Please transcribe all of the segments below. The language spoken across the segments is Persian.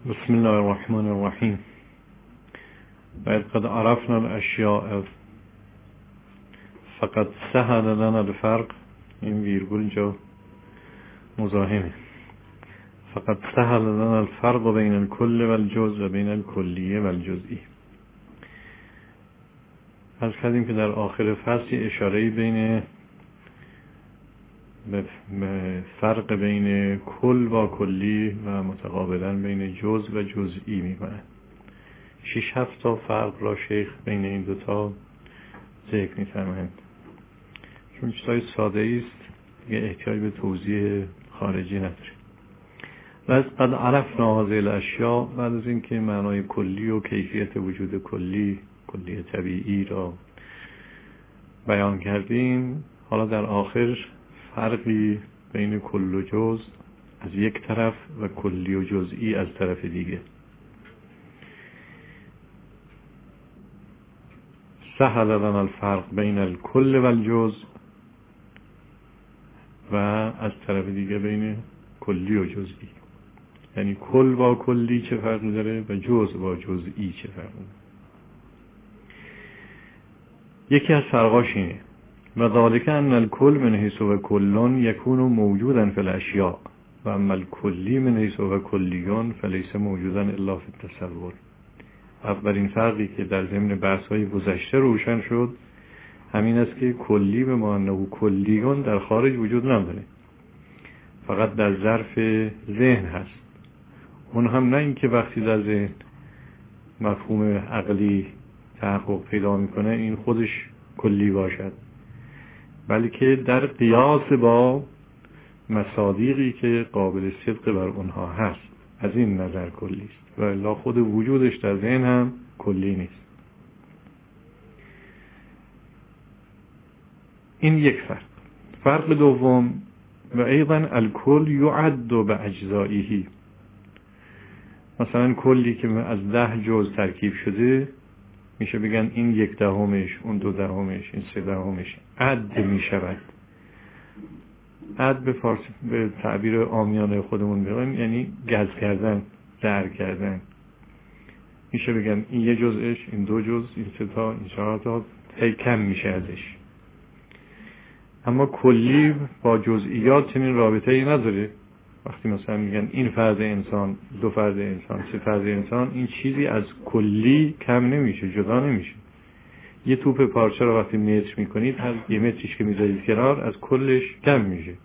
بسم الله الرحمن الرحیم. بعد قد عرفنا الاشیاء فقد سهل لنا الفرق، این ویرگول جا مزاحمه. فقد سهل لنا الفرق بین الکل و الجزء و بین الکلیه و الجزئی. از کردیم که در آخر فصل اشاره بین فرق بین کل و کلی و متقابلا بین جزء و جزئی میکنه. 6-7 تا فرق را شیخ بین این دوتا ذکر می‌فرمایند. چون چیزای ساده است دیگه احتیاج به توضیح خارجی نداره. و از قد عرفنا هذه الاشیاء، بعد از اینکه معنای کلی و کیفیت وجود کلی طبیعی را بیان کردیم، حالا در آخر فرقی بین کل و جز از یک طرف و کلی و جزئی از طرف دیگه. سهل لنا الفرق بین الکل و الجز، و از طرف دیگه بین کلی و جزئی، یعنی کل با کلی چه فرقی داره و جز با جزئی چه فرقی داره. یکی از فرقاش اینه: و ذالک ان الکل من حیث و کلون یکون موجودا فی الاشیاء و اما الکلی من حیث و کلیون فلیس موجودا الا فی التصور. اولین فرقی که در ضمن بحث‌های گذشته روشن شد همین است که کلی به معنی کلیون در خارج وجود نداره، فقط در ظرف ذهن هست. اون هم نه اینکه وقتی در ذهن مفهوم عقلی تحقق پیدا میکنه این خودش کلی باشد، بلکه در قیاس با مصادیقی که قابل صدق بر اونها هست، از این نظر کلی است، و الا خود وجودش در ذهن هم کلی نیست. این یک فرق. فرق دوم: و ایضا الکل یعد باجزائه. مثلا کلی که از 10 جزء ترکیب شده میشه بگن این 1/10، اون 2/10، این 3/10 عد میشود. عد به فارسی به تعبیر عامیانه خودمون بگیم یعنی گز کردن، در کردن. میشه بگن این 1 جزءش، این 2 جزء، این 3 تا، این 4 تا، هی کم میشه ازش. اما کلی با جزئیات چنین رابطه‌ای نداره. وقتی مثلا میگن این فرد انسان، 2 فرد انسان، 3 فرد انسان، این چیزی از کلی کم نمیشه، جدا نمیشه. یه توپ پارچه رو وقتی متر میکنید، هر 1 متریش که میذارید کنار از کلش کم میشه.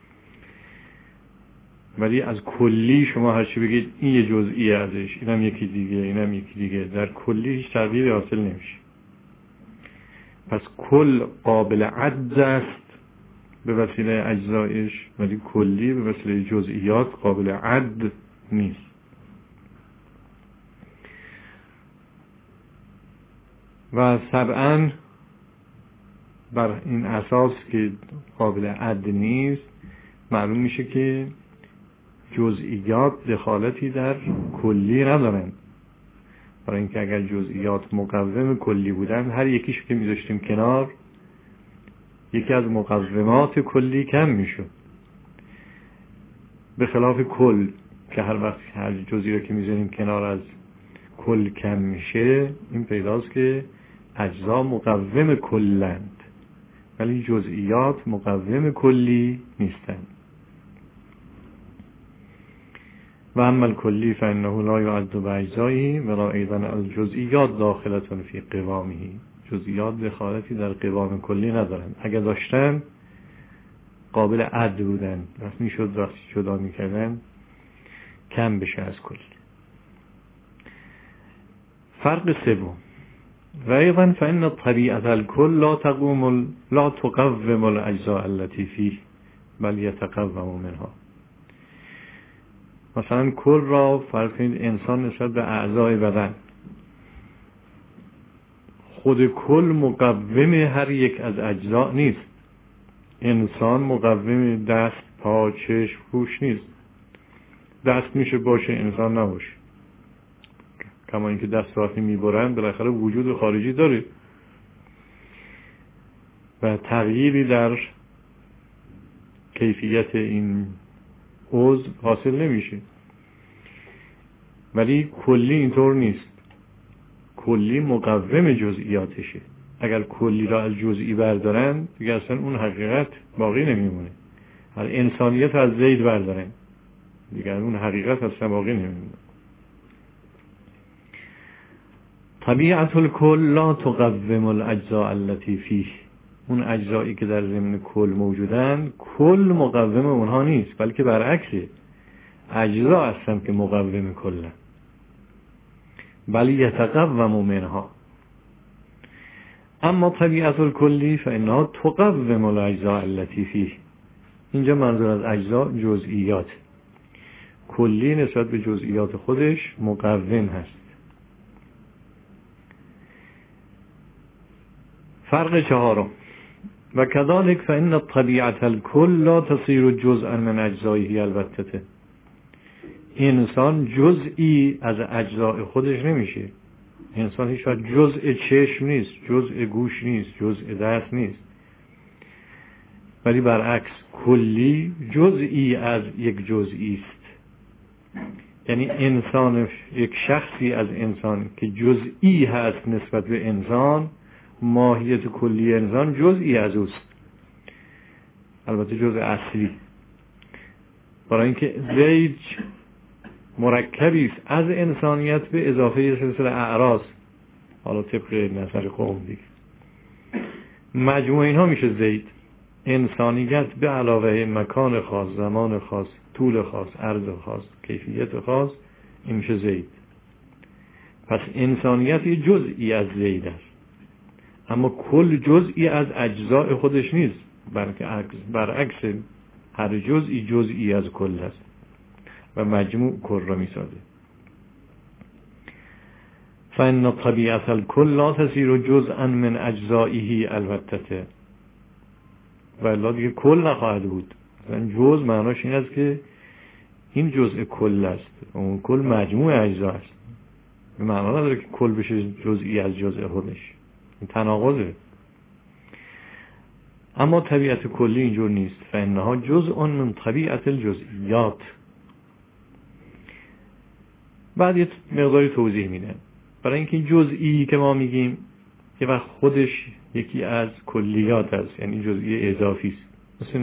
ولی از کلی شما هر چی بگید این یه جزئیه ازش، اینم یکی دیگه، اینم یکی دیگه، در کلی هیچ تغییری حاصل نمیشه. پس کل قابل عد است به وسیله اجزایش، ولی کلی به وسیله جزئیات قابل عد نیست. و طبعاً بر این اساس که قابل عد نیست معلوم میشه که جزئیات دخالتی در کلی ندارن، برای اینکه اگر جزئیات مقوم کلی بودن هر یکیشو که میذاشتیم کنار یکی از مقومات کلی کم میشد، به خلاف کل که هر وقت هر جزئی رو که میذاریم کنار از کل کم میشه. این پیداست که اجزا مقوم کلند ولی جزئیات مقوم کلی نیستند. و اما الکلی فانه لا یعد باجزائه ولا ایضا الجزئیات داخله فی قوامه. جزئیات دخالتی در قوام کلی ندارن، اگر داشتن قابل عد بودن، وقتی میشد وقتی جدا میکردن کم بشه از کلی. فرق سوم: و ایضا فان طبیعت الکل لا تقوم الاجزاء التي فيه بل يتقوم منها. مثلا کل را فرض کنید انسان نسبت به اعضای بدن، خود کل مقوم هر یک از اجزا نیست. انسان مقوم دست، پا، چشم، گوش نیست. دست میشه باشه، انسان نباشه. کما اینکه دست وقتی میبرن بالاخره وجود خارجی داره و تغییری در کیفیت این عضو حاصل نمیشه. ولی کلی اینطور نیست. کلی مقوم جزئیاتشه. اگر کلی را از جزئی بردارن دیگه اصلا اون حقیقت باقی نمیمونه. هر انسانیت از زید بردارن دیگه اون حقیقت اصلا باقی نمیمونه. طبیعت الکل لا تقوم الاجزاء التي فیه. اون اجزایی که در ضمن کل موجودن کل مقوم اونها نیست، بلکه برعکسه، اجزا هستن که مقوم کلن. بل یتقوم منها. اما طبیعت الکلی فانها تقوم الاجزاء التي فیه. اینجا منظور از اجزا جزئیات. کلی نسبت به جزئیات خودش مقوم هست. فرق چهارم، و كذلك فإن طبیعت الکل لا تصیر جزءا من اجزائه البته. انسان جزئی از اجزای خودش نمیشه. انسان هیچ وقت جزء چشم نیست، جزء گوش نیست، جزء دست نیست، ولی برعکس کلی جزئی از یک جزئی است. یعنی انسان، یک شخصی از انسان که جزئی هست نسبت به انسان، ماهیت کلی انسان جزئی از اوست، البته جزء اصلی. برای اینکه زید مرکبی است از انسانیت به اضافه سلسله اعراض، حالا طبق نظر قوم دیگه مجموع اینها میشه زید. انسانیت به علاوه مکان خاص، زمان خاص، طول خاص، عرض خاص، کیفیت خاص، این میشه زید. پس انسانیت یه جزئی از زید است، اما کل جزئی از اجزاء خودش نیست، بلکه برعکس، هر جزئی جزئی از کل است و مجموع کل را میسازه. فإن طبیعت الکل لا تصیر جزءا من اجزائه البته. و الا دیگه کل نخواهد بود. جزء معناش این است که این جزء کل است، اون کل مجموع اجزا است. به معنا نداره که کل بشه جزئی از جزء خودش، این تناقضه. اما طبیعت کلی اینجور نیست. فإنها جزء من طبیعت الجزئیات. بعد یه مقداری توضیح میدم. برای اینکه جزئی که ما میگیم یه وقت خودش یکی از کلیات است، یعنی جزئی اضافی است. مثل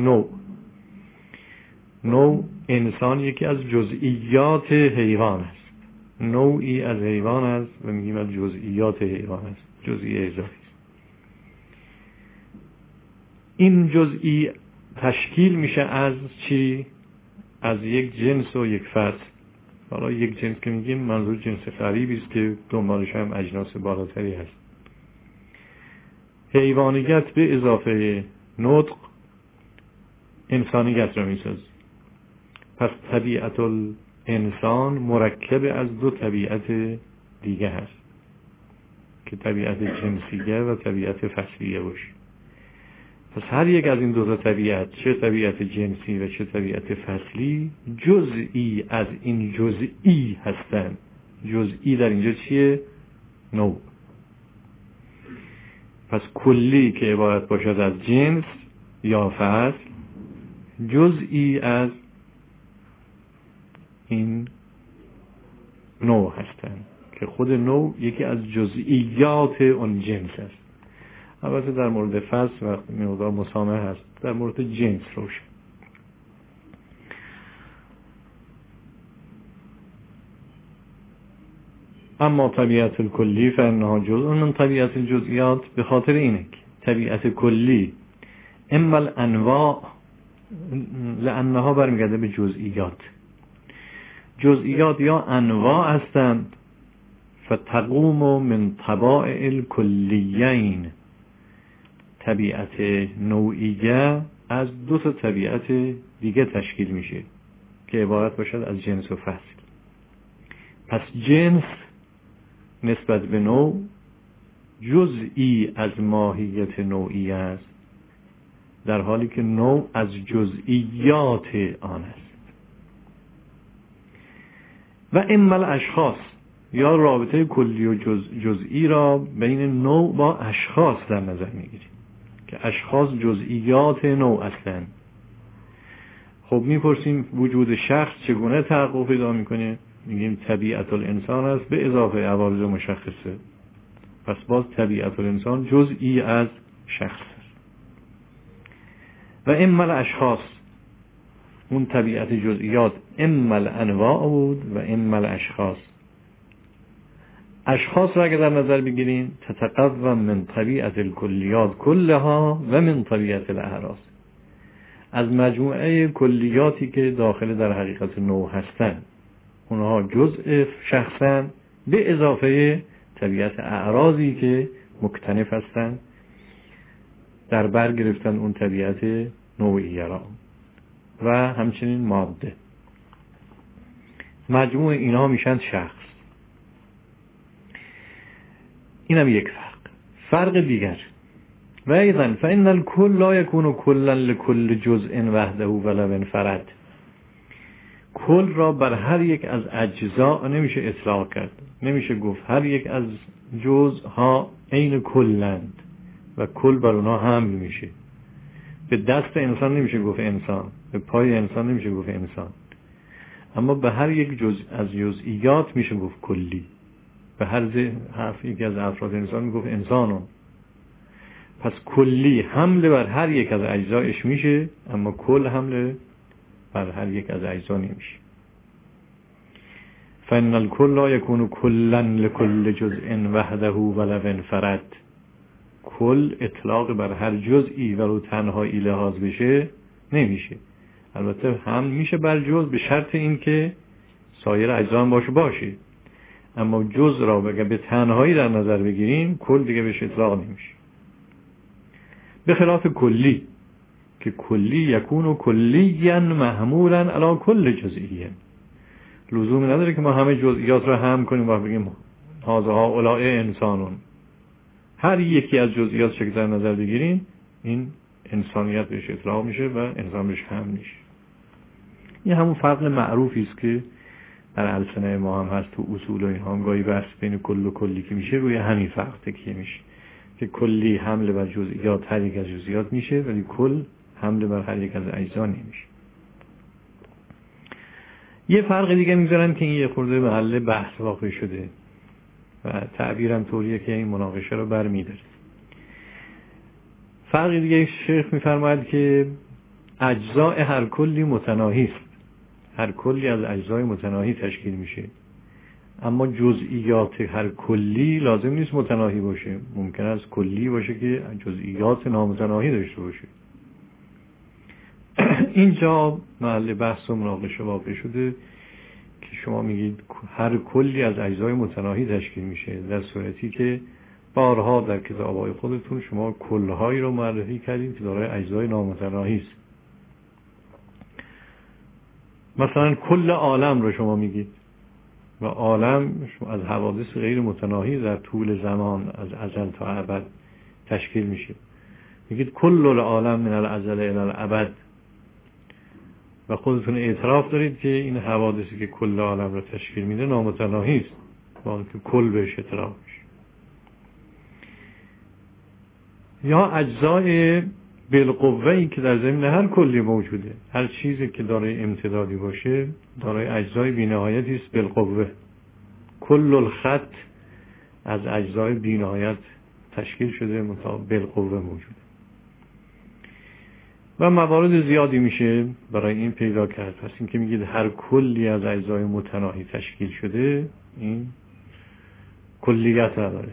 نوع انسان یکی از جزئیات حیوان است، نوعی از حیوان است و میگیم از جزئیات حیوان است، جزئی اضافی است. این جزئی تشکیل میشه از چی؟ از یک جنس و یک فصل. حالا یک جنس که میگیم منظور جنس غریبی است که دنبالش هم اجناس بالاتری هست. حیوانیت به اضافه نطق انسانیت را میسازه. پس طبیعت الانسان مرکب از دو طبیعت دیگه هست که طبیعت جنسیه و طبیعت فصلیه باشه. پس هر یک از این دو تا طبیعت، چه طبیعت جنسی و چه طبیعت فصلی، جزئی از این جزئی هستند. جزئی در اینجا چیه؟ نوع. پس کلی که عبارت باشد از جنس یا فصل، جزئی از این نوع هستند که خود نوع یکی از جزئیات اون جنس است. البته در مورد فصل وقت مقدار مسامح هست، در مورد جنس روشن. اما طبیعت الکلی فانها جزء من طبیعت الجزئیات، به خاطر اینه که طبیعت کلی اما الانواع، لانها برمیگرده به جزئیات. جزئیات یا انواع هستند، فتقوم من طبائع الکلیین. طبیعت نوعیه از دو تا طبیعت دیگه تشکیل میشه که عبارت باشد از جنس و فصل. پس جنس نسبت به نوع جزئی از ماهیت نوعی است، در حالی که نوع از جزئیات آن است. و اما الاشخاص، یا رابطه کلی و جزئی را بین نوع با اشخاص در نظر میگیریم که اشخاص جزئیات نوع هستند. خب میپرسیم وجود شخص چگونه تحقق پیدا میکنه؟ میگیم طبیعت الانسان است به اضافه عوارض مشخصه، پس باز طبیعت الانسان جزئی از شخص است. و اما الاشخاص، اون طبیعت جزئیات اما الانواع بود و اما الاشخاص. اشخاص را اگر در نظر بگیریم تتقوم من طبیعت الکلیات کلها و من طبیعت الاعراض، از مجموعه کلیاتی که داخل در حقیقت نوع هستند، اونها جزء شخصن به اضافه طبیعت اعراضی که مکتنف هستند در بر گرفتن اون طبیعت نوعیه را و همچنین ماده. مجموع اینها میشن شخص. اینم یک فرق دیگر. و ایضا فإن الكل لا يكون كلا لكل جزء وحده ولو انفرد. کل را بر هر یک از اجزا نمیشه اطلاق کرد، نمیشه گفت هر یک از جزءها عین کلند و کل بر اونها حمل میشه. به دست انسان نمیشه گفت انسان، به پای انسان نمیشه گفت انسان، اما به هر یک جزء از جزئیات میشه گفت کلی. به هر یکی از افراد انسان میگفت انسانون. پس کلی حمله بر هر یک از اجزایش میشه، اما کل حمله بر هر یک از اجزا نمیشه. فإن الكل لا يكون كلا لكل جزء وحده ولو انفرد. کل اطلاق بر هر جزئی ولو تنهایی لحاظ بشه نمیشه. البته هم میشه بر جزء به شرط این که سایر اجزا هم باشه، اما جزء را به تنهایی در نظر بگیریم کل دیگه بهش اطلاق نمیشه. به خلاف کلی که کلی یکون کلیا محمولا علی کل جزئیه، لزومی نداره که ما همه جزئیات را هم کنیم و بگیم هذا اولئک انسانون. هر یکی از جزئیات که در نظر بگیریم این انسانیت بهش اطلاق میشه و انسان بهش هم میشه. این همون فرق معروفی است که در السنه ما هم هست، تو اصول و اینها هم گاهی بحث بین کل و کلی که میشه روی همین فرق تکیه میشه که کلی حمله بر جزئیات هر یک از جزئیات میشه ولی کل حمله بر هر یک از اجزا نمیشه. یه فرق دیگه میذارن که این یه خورده محل بحث واقع شده و تعبیرم طوریه که این مناقشه رو برمی‌داره. فرق دیگه شیخ میفرماید که اجزاء هر کلی متناهی است، هر کلی از اجزای متناهی تشکیل میشه، اما جزئیات هر کلی لازم نیست متناهی باشه، ممکن است کلی باشه که جزئیات نامتناهی داشته باشه. اینجا محل بحث و مناقشه واقع شده که شما میگید هر کلی از اجزای متناهی تشکیل میشه، در صورتی که بارها در کتاب‌های خودتون شما کل‌هایی رو معرفی کردید که دارای اجزای نامتناهی است. مثلا کل عالم رو شما میگید و عالم از حوادث غیر متناهی در طول زمان از ازل تا ابد تشکیل میشه. میگید کل العالم من الازل الی الابد و خودتون اعتراف دارید که این حوادثی که کل عالم رو تشکیل میده نامتناهی است، با اینکه کل بهش اعتراف میشه. یا اجزای بالقوه‌ای که در ضمن هر کلی موجوده، هر چیزی که دارای امتدادی باشه دارای اجزای بی‌نهایتی است بالقوه. کل الخط از اجزای بی‌نهایت تشکیل شده مطابق بالقوه موجوده و موارد زیادی میشه برای این پیدا کرد. پس این که میگید هر کلی از اجزای متناهی تشکیل شده این کلیت نداره.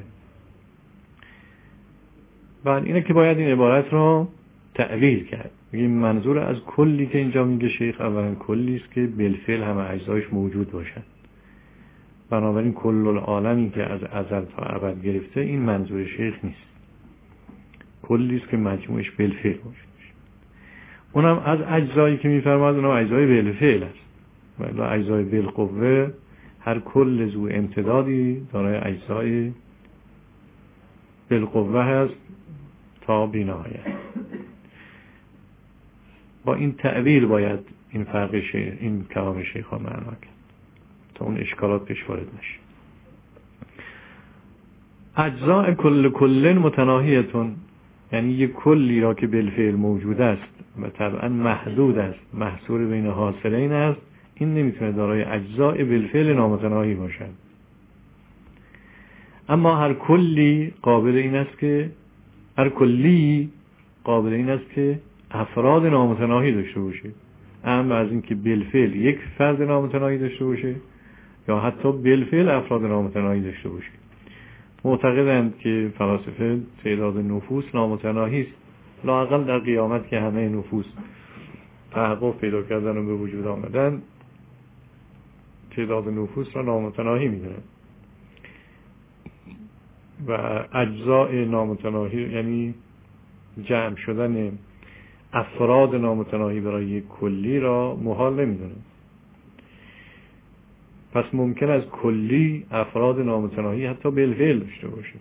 بعد اینه که باید این عبارت رو تعویل کرد. میگیم منظور از کلی که اینجا میگه شیخ اولا کلی است که بالفعل همه اجزایش موجود باشن. بنابراین کل العالمی که از ازل تا ابد گرفته این منظور شیخ نیست. کلی است که مجموعش بالفعل باشه. اونم از اجزایی که میفرماد اونم اجزای بالفعل است. ولی اجزای بالقوه هر کل ذو امتدادی دارای اجزای بالقوه هست تا بی‌نهایت. با این تعبیر باید این فرق این کلام شیخ ها معنا کرد تا اون اشکالات پیش وارد نشه. اجزاء کل متناهیتون، یعنی یک کلی را که بالفعل موجود است و طبعا محدود است، محصور بین حاصلین است، این نمیتونه دارای اجزاء بالفعل نامتناهی باشد. اما هر کلی قابل این است که افراد نامتناهی داشته باشه، اما از این که بالفعل یک فرد نامتناهی داشته باشه یا حتی بالفعل افراد نامتناهی داشته باشه. معتقدند که فلاسفه تعداد نفوس نامتناهی است، لااقل در قیامت که همه نفوس تحقق پیدا کردن و به وجود آمدن، تعداد نفوس را نامتناهی میدونن و اجزاء نامتناهی یعنی جمع شدن افراد نامتناهی برای یک کلی را محال نمیدونن. پس ممکن است کلی افراد نامتناهی حتی بالفعل داشته باشه.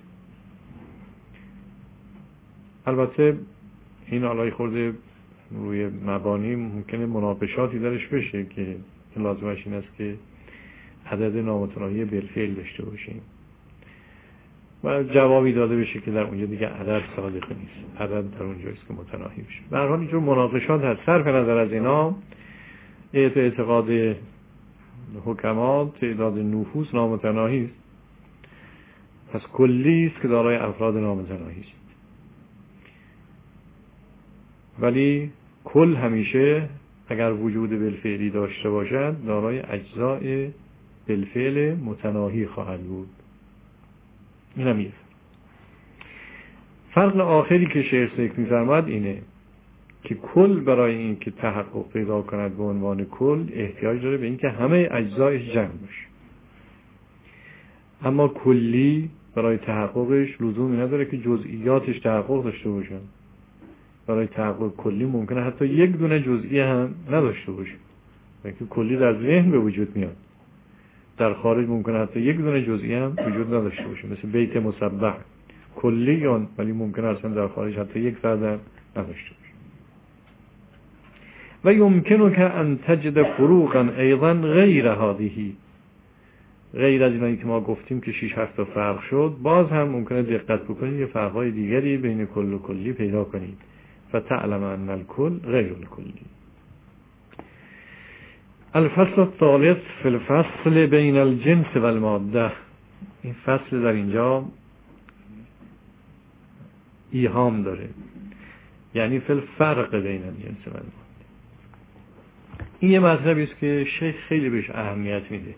البته این علای خورده روی مبانی ممکنه مناقشاتی درش بشه که لازمش این است که عدد نامتناهی بالفعل داشته باشیم و جوابی داده بشه که در اونجا دیگه عدد صادق نیست، عدد در اونجاست که متناهی بشه. به هر حال اینجور مناقشات هست. صرف نظر از اینا اعتقاد حکما تعداد نفوس نامتناهی است، پس کلی است که دارای افراد نامتناهی است. ولی کل همیشه اگر وجود بالفعلی داشته باشد دارای اجزاء بالفعل متناهی خواهد بود. این هم یک فرق آخری که شیخ ذکر می‌فرماید اینه که کل برای این که تحقق پیدا کند به عنوان کل احتیاج داره به این که همه اجزایش جمع باشه، اما کلی برای تحققش لزومی نداره که جزئیاتش تحقق داشته باشن. برای تحقق کلی ممکنه حتی یک دونه جزئی هم نداشته باشه، اینکه کلی در ذهن به وجود میاد، در خارج ممکنه حتی یک دونه جزئی هم وجود نداشته باشه، مثل بیت مسبح کلیون، ولی ممکنه اصلا در خارج حتی یک فرد هم نداشته باشه. و یمکنه که ان تجد فروقا ایضا غیر هذه، غیر از اینایی که ما گفتیم که 6-7 تا فرق شد، باز هم ممکنه دقت بکنید یه فرقای دیگری بین کل و کلی پیدا کنید. فتعلم ان الکل غیر الکلی. الفصل الثالث فی الفصل بین الجنس و الماده. این فصل در اینجا ایهام داره، یعنی فی الفرق بین الجنس و الماده. این یه مطلبی است که شیخ خیلی بهش اهمیت میده.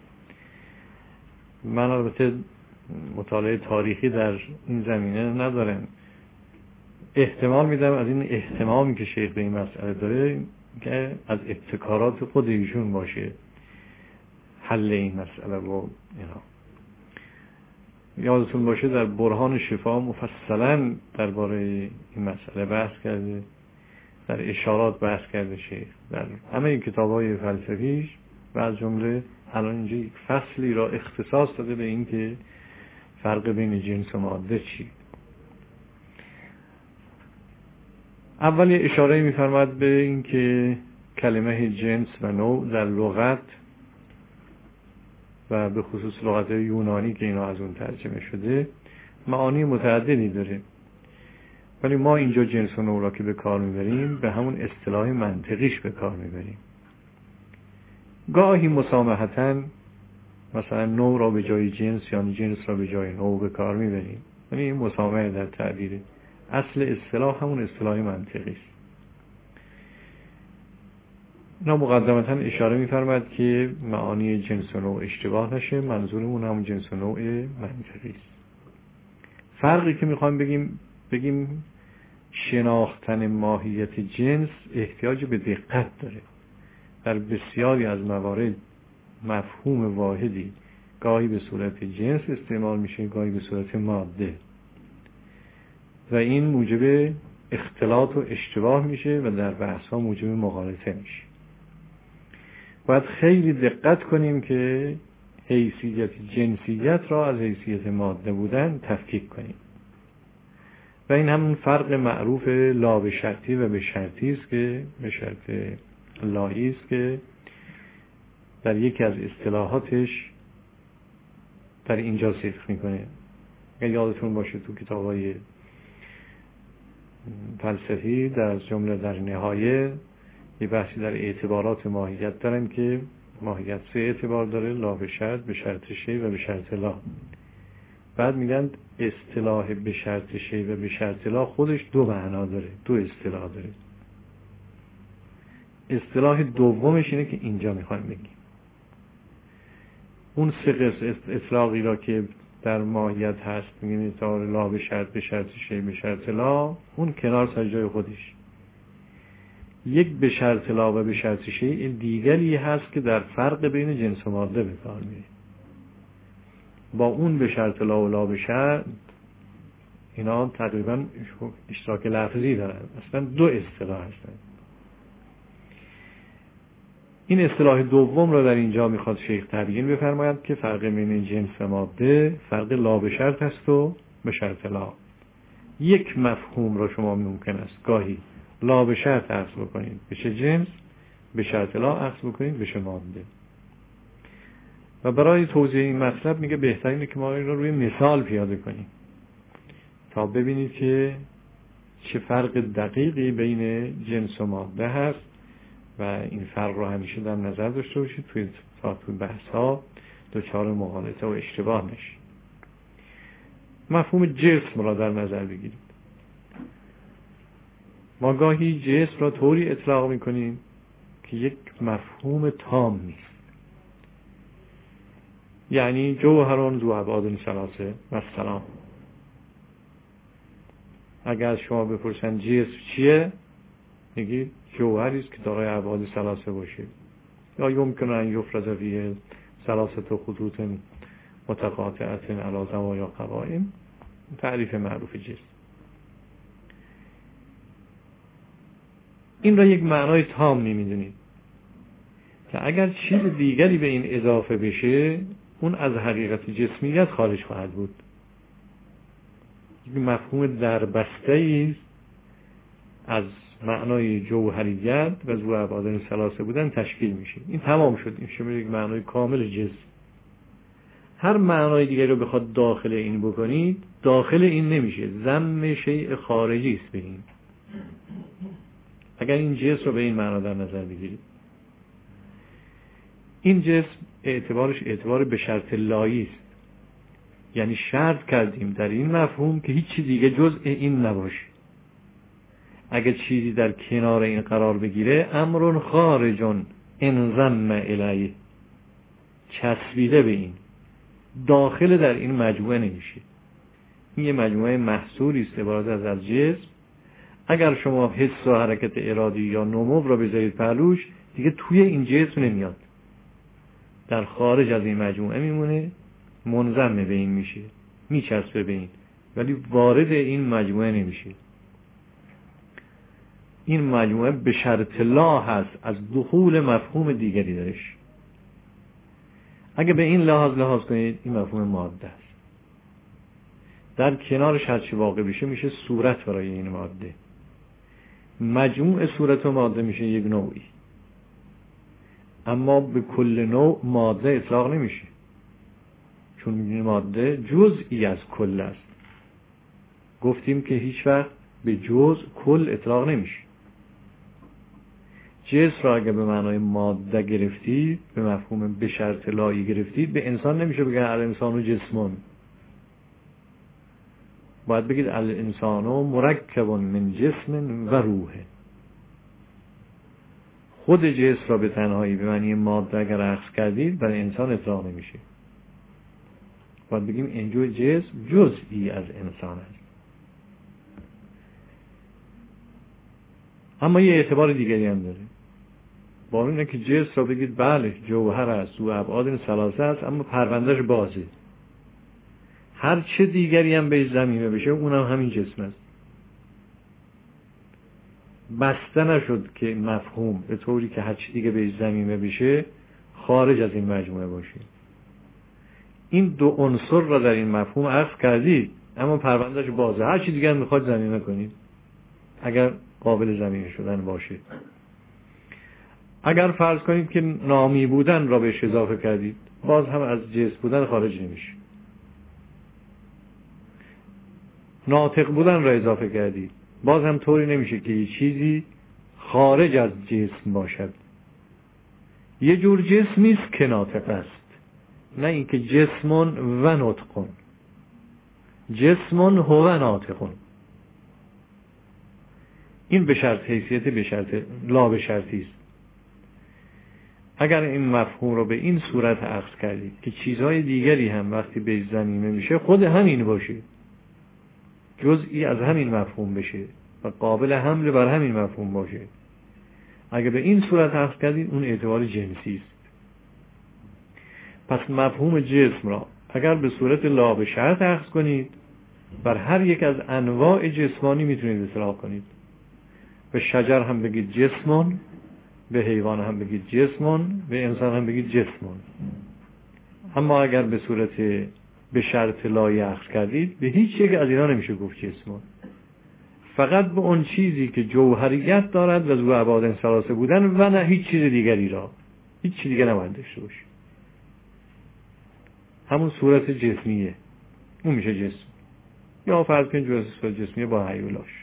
من البته مطالعه تاریخی در این زمینه ندارم، احتمال میدم از این اهتمامی که شیخ به این مسئله داره که از ابتکارات خود ایشون باشه حل این مسئله و اینا. یادتون باشه در برهان شفا مفصلا درباره این مسئله بحث کرده، در اشارات بحث کرده شیخ در همه کتاب‌های فلسفیش، و از جمله الان اینجا یک فصلی را اختصاص داده به این که فرق بین جنس و ماده چی. اولی اشاره می‌فرماد به این که کلمه جنس و نوع در لغت و به خصوص لغت یونانی که اینا از اون ترجمه شده معانی متعددی داره، ولی ما اینجا جنس و نوع را که به کار میبریم به همون اصطلاح منطقیش به کار میبریم. گاهی مسامحتاً مثلا نوع را به جای جنس یا جنس را به جای نوع به کار میبریم، یعنی این مسامحه در تعبیره. اصل اصطلاح همون اصطلاح منطقی است. اینا مقدمتاً اشاره می‌فرماید که معانی جنس و نوع اشتباه نشه، منظورمون همون جنس و نوع منطقی است. فرقی که می‌خوایم بگیم شناختن ماهیت جنس احتیاج به دقت داره. در بسیاری از موارد مفهوم واحدی گاهی به صورت جنس استعمال میشه، گاهی به صورت ماده، و این موجب اختلاط و اشتباه میشه و در بحث ها موجب مغالطه میشه. باید خیلی دقت کنیم که حیثیت جنسیت را از حیثیت ماده بودن تفکیک کنیم، و این همون فرق معروف لا به شرطی و به شرطی است که به شرط لایی است که در یکی از اصطلاحاتش در اینجا ذکر میکنه. اگر یادتون باشه تو کتاب‌های فلسفی در جمله در نهایه یه بحثی در اعتبارات ماهیت دارن که ماهیت 3 اعتبار داره، لا به شرط، به شرط شی و به شرط لا. بعد میگن اصطلاح به شرط شی و به شرط لا خودش 2 معنا داره، 2 اصطلاح داره. اصطلاح دومش اینه که اینجا میخوایم بگیم. اون 3 قسم اطلاقی را که در ماهیت هست، میگیم اطلاق لا به شرط، به شرط شی، به شرط لا، اون کنار سر جای خودش. یک به شرط لا و به شرط شی دیگری هست که در فرق بین جنس و ماده به کار میره. با اون به شرط لا و لا به شرط اینا تقریبا اشتراک لفظی دارن، اصلا 2 اصطلاح هستن. این اصطلاح دوم را در اینجا میخواد شیخ تبیین بفرماید که فرق بین جنس و ماده فرق لا به شرط است و به شرط لا. یک مفهوم را شما ممکن است گاهی لا به شرط اخذ بکنید بشه جنس، به شرط لا اخذ بکنید بشه ماده. و برای توضیح این مطلب میگه بهترینه که ما این رو روی مثال پیاده کنیم تا ببینید که چه فرق دقیقی بین جنس و ماده هست و این فرق رو همیشه در نظر داشته باشید تا توی بحث ها دچار مغالطه و اشتباه نشید. مفهوم جسم را در نظر بگیرید. ما گاهی جسم را طوری اطلاق میکنیم که یک مفهوم تام نیست. یعنی جوهران ذو ابعاد ثلاثه و السلام. اگر از شما بپرسن جسم چیه، میگید جوهری است که دارای ابعاد ثلاثه باشه. یا یمکن ان یفرض فیه ثلاثه خطوط متقاطعه علی زوایا قوائم. تعریف معروف جسم. این را یک معنای تام نمیدونید که اگر چیز دیگری به این اضافه بشه اون از حقیقت جسمیت خارج خواهد بود. یک مفهوم دربسته است از معنای جوهریت و ذو ابعاد ثلاثه بودن تشکیل میشه. این تمام شد. این شامل یک معنای کامل جسم. هر معنای دیگری رو بخواد داخل این بکنید داخل این نمیشه. ضم شیء خارجی است به این. اگر این جسم رو به این معنا در نظر بگیرید، این جسم اعتبارش اعتبار به شرط لایی است. یعنی شرط کردیم در این مفهوم که هیچ چیز دیگه جز این نباشه. اگر چیزی در کنار این قرار بگیره امر خارج ان ضم الیه، چسبیده به این، داخل در این مجموعه نمیشه. این یه مجموعه محصولی است عبارت از جسم. اگر شما حس و حرکت ارادی یا نمو را بذارید پهلوش دیگه توی این جسم نمیاد، در خارج از این مجموعه میمونه، منضم به این میشه، میچسبه به این، ولی وارد این مجموعه نمیشه. این مجموعه به شرط لا هست از دخول مفهوم دیگری درش. اگه به این لحاظ کنید این مفهوم ماده است. در کنارش هر چی واقع بشه میشه صورت برای این ماده. مجموع صورت و ماده میشه یک نوعی، اما به کل نوع ماده اطلاق نمیشه، چون میگیم ماده جزئی از کل است. گفتیم که هیچ وقت به جزء کل اطلاق نمیشه. جسم را اگه به معنای ماده گرفتید، به مفهوم به شرط لایی گرفتید، به انسان نمیشه بگن الانسان و جسمون. باید بگید الانسان مرکب من جسم و روح. خود جسم را به تنهایی به معنی ماده اگر اخذ کردید برای انسان اطلاق نمیشه. باید بگیم اینجا جسم جزئی از انسان است. اما یه اعتبار دیگری هم داره. با اینه که جسم را بگید بله جوهر است و ابعاد ثلاثه است، اما پروندهش بازه. هر چه دیگری هم به زمینه بشه اونم همین جسم است. بسته نشد که مفهوم به طوری که هر چی دیگه به زمینه بشه خارج از این مجموعه باشه. این دو عنصر را در این مفهوم اخذ کردید، اما پروندهش بازه. هر چی دیگه هم میخواد زمینه کنید اگر قابل زمینه شدن باشه. اگر فرض کنید که نامی بودن را بهش اضافه کردید، باز هم از جسم بودن خارج نمیشه. ناطق بودن را اضافه کردید، باز هم طوری نمیشه که یه چیزی خارج از جسم باشد. یه جور جسمی است که ناطق است، نه اینکه جسمون و نطقون. جسمون هو ناطقون. این به شرط حیثیت به شرط لا به شرطی است. اگر این مفهوم رو به این صورت عکس کردید که چیزهای دیگری هم وقتی به ضمیمه میشه خود همین باشه، جزئی از همین مفهوم بشه و قابل حمل بر همین مفهوم باشه، اگر به این صورت عکس کردید اون اعتبار جنسی است. پس مفهوم جسم را اگر به صورت لا به شرط عکس کنید بر هر یک از انواع جسمانی میتونید اطلاق کنید. به شجر هم بگید جسمون، به حیوان هم بگید جسمون، به انسان هم بگید جسمون. اما اگر به صورت به شرط لای عکس کردید به هیچ یک از اینا نمیشه گفت جسمون، فقط به اون چیزی که جوهریت دارد و ذو ابعاد ثلاثه بودن و نه هیچ چیز دیگری را، هیچ چیز دیگه نباید داشته باشه. همون صورت جسمیه، اون میشه جسم. یا فرض کنید جوهر صورت جسمیه با هیولاش،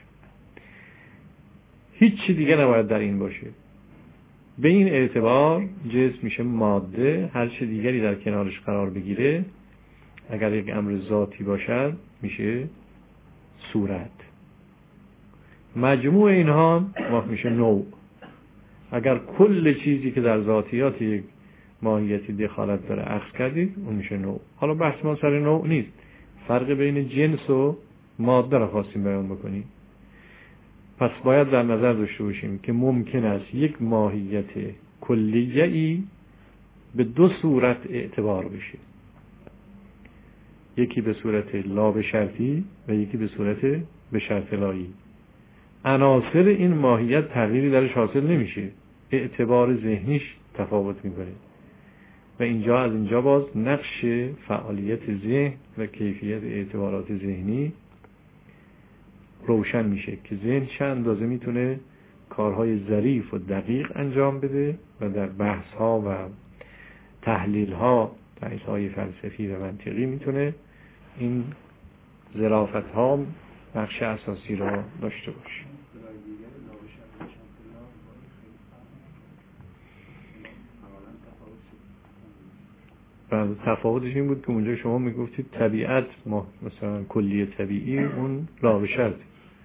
هیچ چیز دیگه نباید در این باشه. به این اعتبار جسم میشه ماده، هر چیز دیگری در کنارش قرار بگیره اگر یک امر ذاتی باشد میشه صورت. مجموع اینها میشه نوع. اگر کل چیزی که در ذاتیات یک ماهیتی دخالت داره عکس کردید اون میشه نوع. حالا بحث ما سر نوع نیست، فرق بین جنس و ماده را خواستیم بیان بکنیم. پس باید در نظر داشته باشیم که ممکن است یک ماهیت کلیه‌ای به دو صورت اعتبار بشه، یکی به صورت لا به شرطی و یکی به صورت به شرط لایی. عناصر این ماهیت تغییری درش حاصل نمیشه، اعتبار ذهنیش تفاوت میکنه و اینجا از اینجا باز نقش فعالیت ذهن و کیفیت اعتبارات ذهنی روشن میشه که ذهن چه اندازه میتونه کارهای ظریف و دقیق انجام بده و در بحث ها و تحلیل ها، بحث های فلسفی و منطقی میتونه این ظرافت ها نقش اساسی را داشته باشه. و تفاوتش این بود که اونجا شما میگفتید طبیعت ما مثلا کلی طبیعی، اون لا به شرط،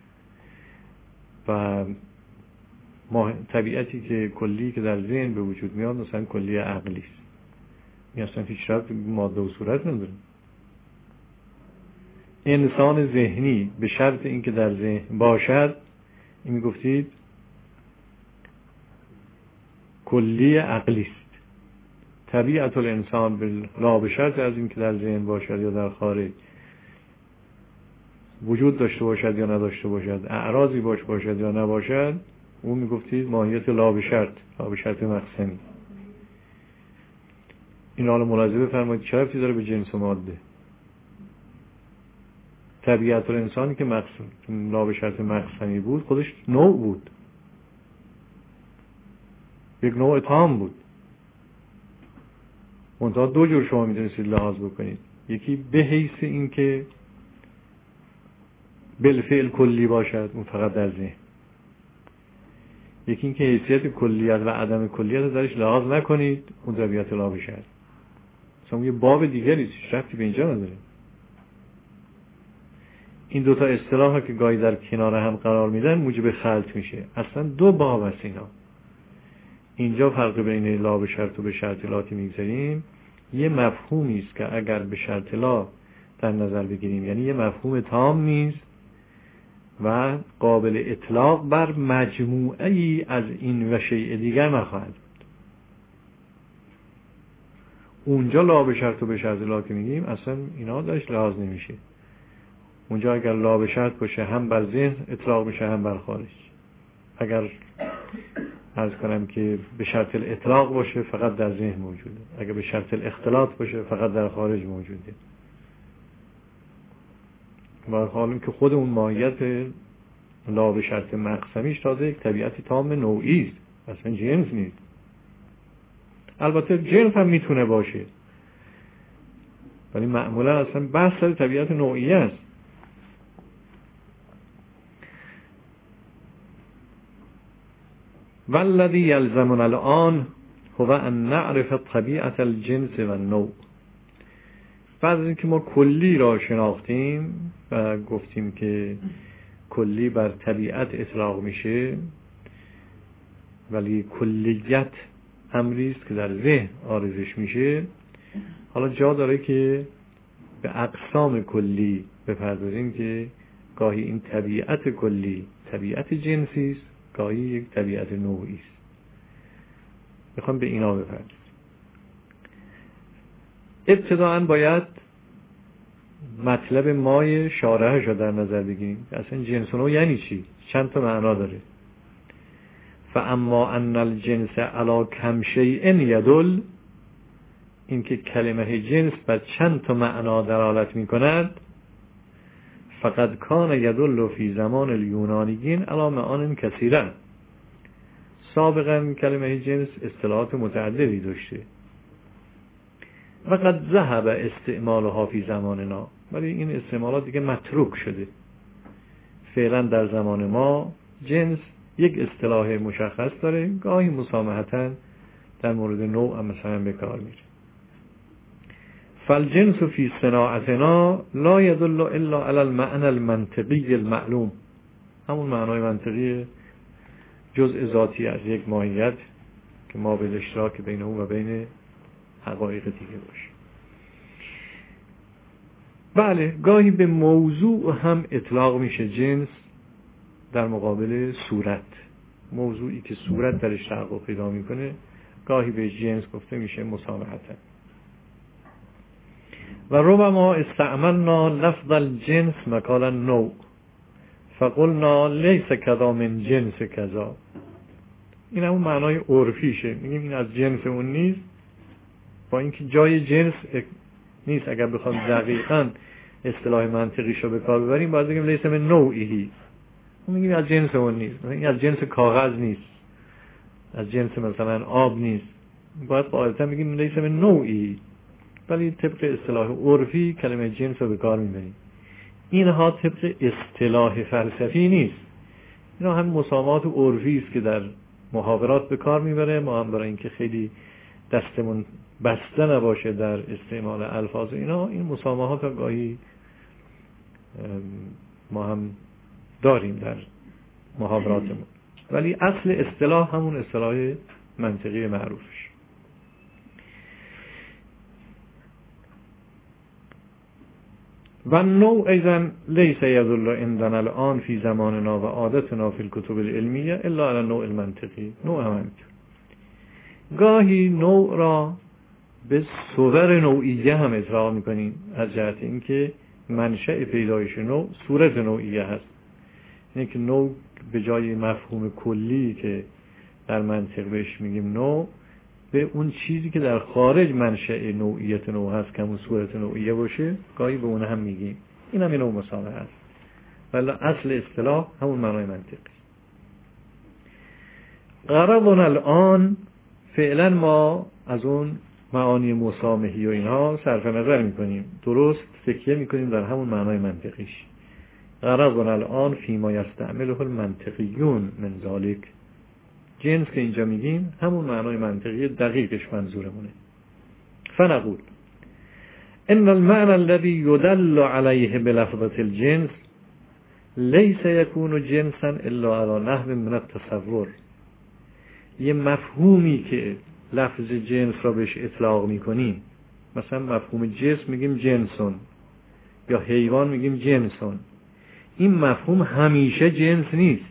و ما طبیعتی که کلی که در ذهن به وجود میاد مثلا کلی عقلی است، این اصلا هیچ ربطی به ماده و صورت نداره. انسان ذهنی به شرط اینکه در ذهن باشد، این میگفتید کلی عقلی است. طبیعت الانسان لا به شرط از اینکه در ذهن باشد یا در خارج وجود داشته باشد یا نداشته باشد، اعراضی باشد یا نباشد، اون میگفتید ماهیت لا به شرط مقسمی. این حالا ملاحظه بفرمایید چه ربطی داره به جنس و ماده. طبیعت الانسانی که لا به شرط مقسمی بود خودش نوع بود، یک نوع تام بود. منتها دو جور شما میتونستید لحاظ بکنید، یکی به حیث این که بالفعل کلی باشد، اون فقط در ذهن، یکی این که حیثیت کلیت و عدم کلیت درش لحاظ نکنید، اون طبیعت لا به شرط. مثلا یه باب دیگری است، ربطی به اینجا نداره. این دوتا اصطلاح ها که گاهی در کنار هم قرار میدن موجب خلط میشه. اصلا دو باب است اینا. اینجا فرق بین لا به شرط و به شرط لاتی میگذاریم، یه مفهومی است که اگر به شرط لا در نظر بگیریم یعنی یه مفهوم تام نیست و قابل اطلاق بر مجموعه ای از این و شیء دیگر نخواهد بود. اونجا لا به شرط و به شرط لا که میگیم اصلا اینا درش لحاظ نمیشه. اونجا اگر لا به شرط باشه هم بر ذهن اطلاق میشه هم بر خارج. اگر عرض کنم که به شرط الاطلاق باشه فقط در ذهن موجوده، اگر به شرط الاختلاط باشه فقط در خارج موجوده. و حالا که خود اون ماهیت لا به شرط مقسمیش تازه یک طبیعت تام نوعی است، اصلا جنس نیست. البته جنس هم میتونه باشه ولی معمولا اصلا بحث سر طبیعت نوعی است. والذی یلزمنا الان هو ان نعرف طبیعت الجنس و النوع. بعد از اینکه ما کلی را شناختیم و گفتیم که کلی بر طبیعت اطلاق میشه، ولی کلیت امری است که در ذهن عارضش میشه، حالا جا داره که به اقسام کلی بپردازیم که گاهی این طبیعت کلی طبیعت جنسی است، گاهی یک طبیعت نوعی است. میخوام به اینا بپردازیم. ابتداءً باید مطلب مای شارحش رو در نظر بگیریم. اصلا جنس و نوع یعنی چی؟ چند تا معنا داره. فاما ان الجنس علی کم شیء یدل، این که کلمه جنس بر چند تا معنا دلالت میکند، فقد کان یدل فی زمان الیونانیین علی معان کثیرا. سابقا کلمه جنس اصطلاحات متعددی داشته و قد ذهب استعمالها فی زماننا، ولی این استعمالات دیگه متروک شده. فعلا در زمان ما جنس یک اصطلاح مشخص داره، گاهی مسامحتاً در مورد نوع هم مثلا به کار میره. فالجنس فی صناعتنا لا يدل الا على المعنى المنطقی المعلوم، همون معنای منطقی جزء ذاتی از یک ماهیت که ما به اشتراک بین او و بین حقایق دیگه باشه. بله، گاهی به موضوع هم اطلاق میشه جنس در مقابل صورت. موضوعی که صورت درش تحقق پیدا میکنه گاهی به جنس گفته میشه مسامحتا. و ربما استعملنا لفظ الجنس مکان النوع فقلنا لیس کذا من جنس کذا. این همون معنای عرفیشه، میگیم این از جنس اون نیست، با اینکه جای جنس نیست. اگر بخوام دقیقاً اصطلاح منطقیشو به کار ببریم باید بگیم لیس من نوعی، میگیم از جنس اون نیست. این از جنس کاغذ نیست، از جنس مثلا آب نیست، باید قاعدتا بگیم لیس من نوعی. ولی طبق اصطلاح عرفی کلمه جنس رو به کار میبریم. اینها طبق اصطلاح فلسفی نیست، اینا هم مسامحات عرفی است که در محاورات به کار میبره. ما هم برای اینکه خیلی دستمون بسته نباشه در استعمال الفاظ اینا، این مسامحات رو گاهی ما هم داریم در محاوراتمون، ولی اصل اصطلاح همون اصطلاح منطقی معروفش. و النوع ایضا لیس یدل عندنا الان فی زماننا و عادتنا فی الکتب العلمیه الا علی النوع المنطقی. نوع هم همینطور. گاهی نوع را به صور نوعیه هم اطلاق میکنیم، از جهت اینکه منشأ پیدایش نوع صورت نوعیه هست. یعنی که نوع به جای مفهوم کلی که در منطق بهش میگیم نوع، به اون چیزی که در خارج منشأ نوعیت نوع هست که همون صورت نوعیه باشه، گاهی به اون هم میگیم. این هم نوع مسامحه هست، ولی اصل اصطلاح همون معنای منطقی. غرضنا الان، فعلا ما از اون معانی مسامحی و اینها صرف نظر میکنیم، درست تکیه میکنیم در همون معنای منطقیش. غرضنا الان فیما یستعمله المنطقیون من ذالک. جنس که اینجا میگیم همون معنای منطقی دقیقش منظورمونه. فنقول ان المعنى الذي يدل عليه بلفظة الجنس ليس يكون جنسا الا على نحو من التصور. یه مفهومی که لفظ جنس را بهش اطلاق میکنیم، مثلا مفهوم جسم میگیم جنسون، یا حیوان میگیم جنسون، این مفهوم همیشه جنس نیست.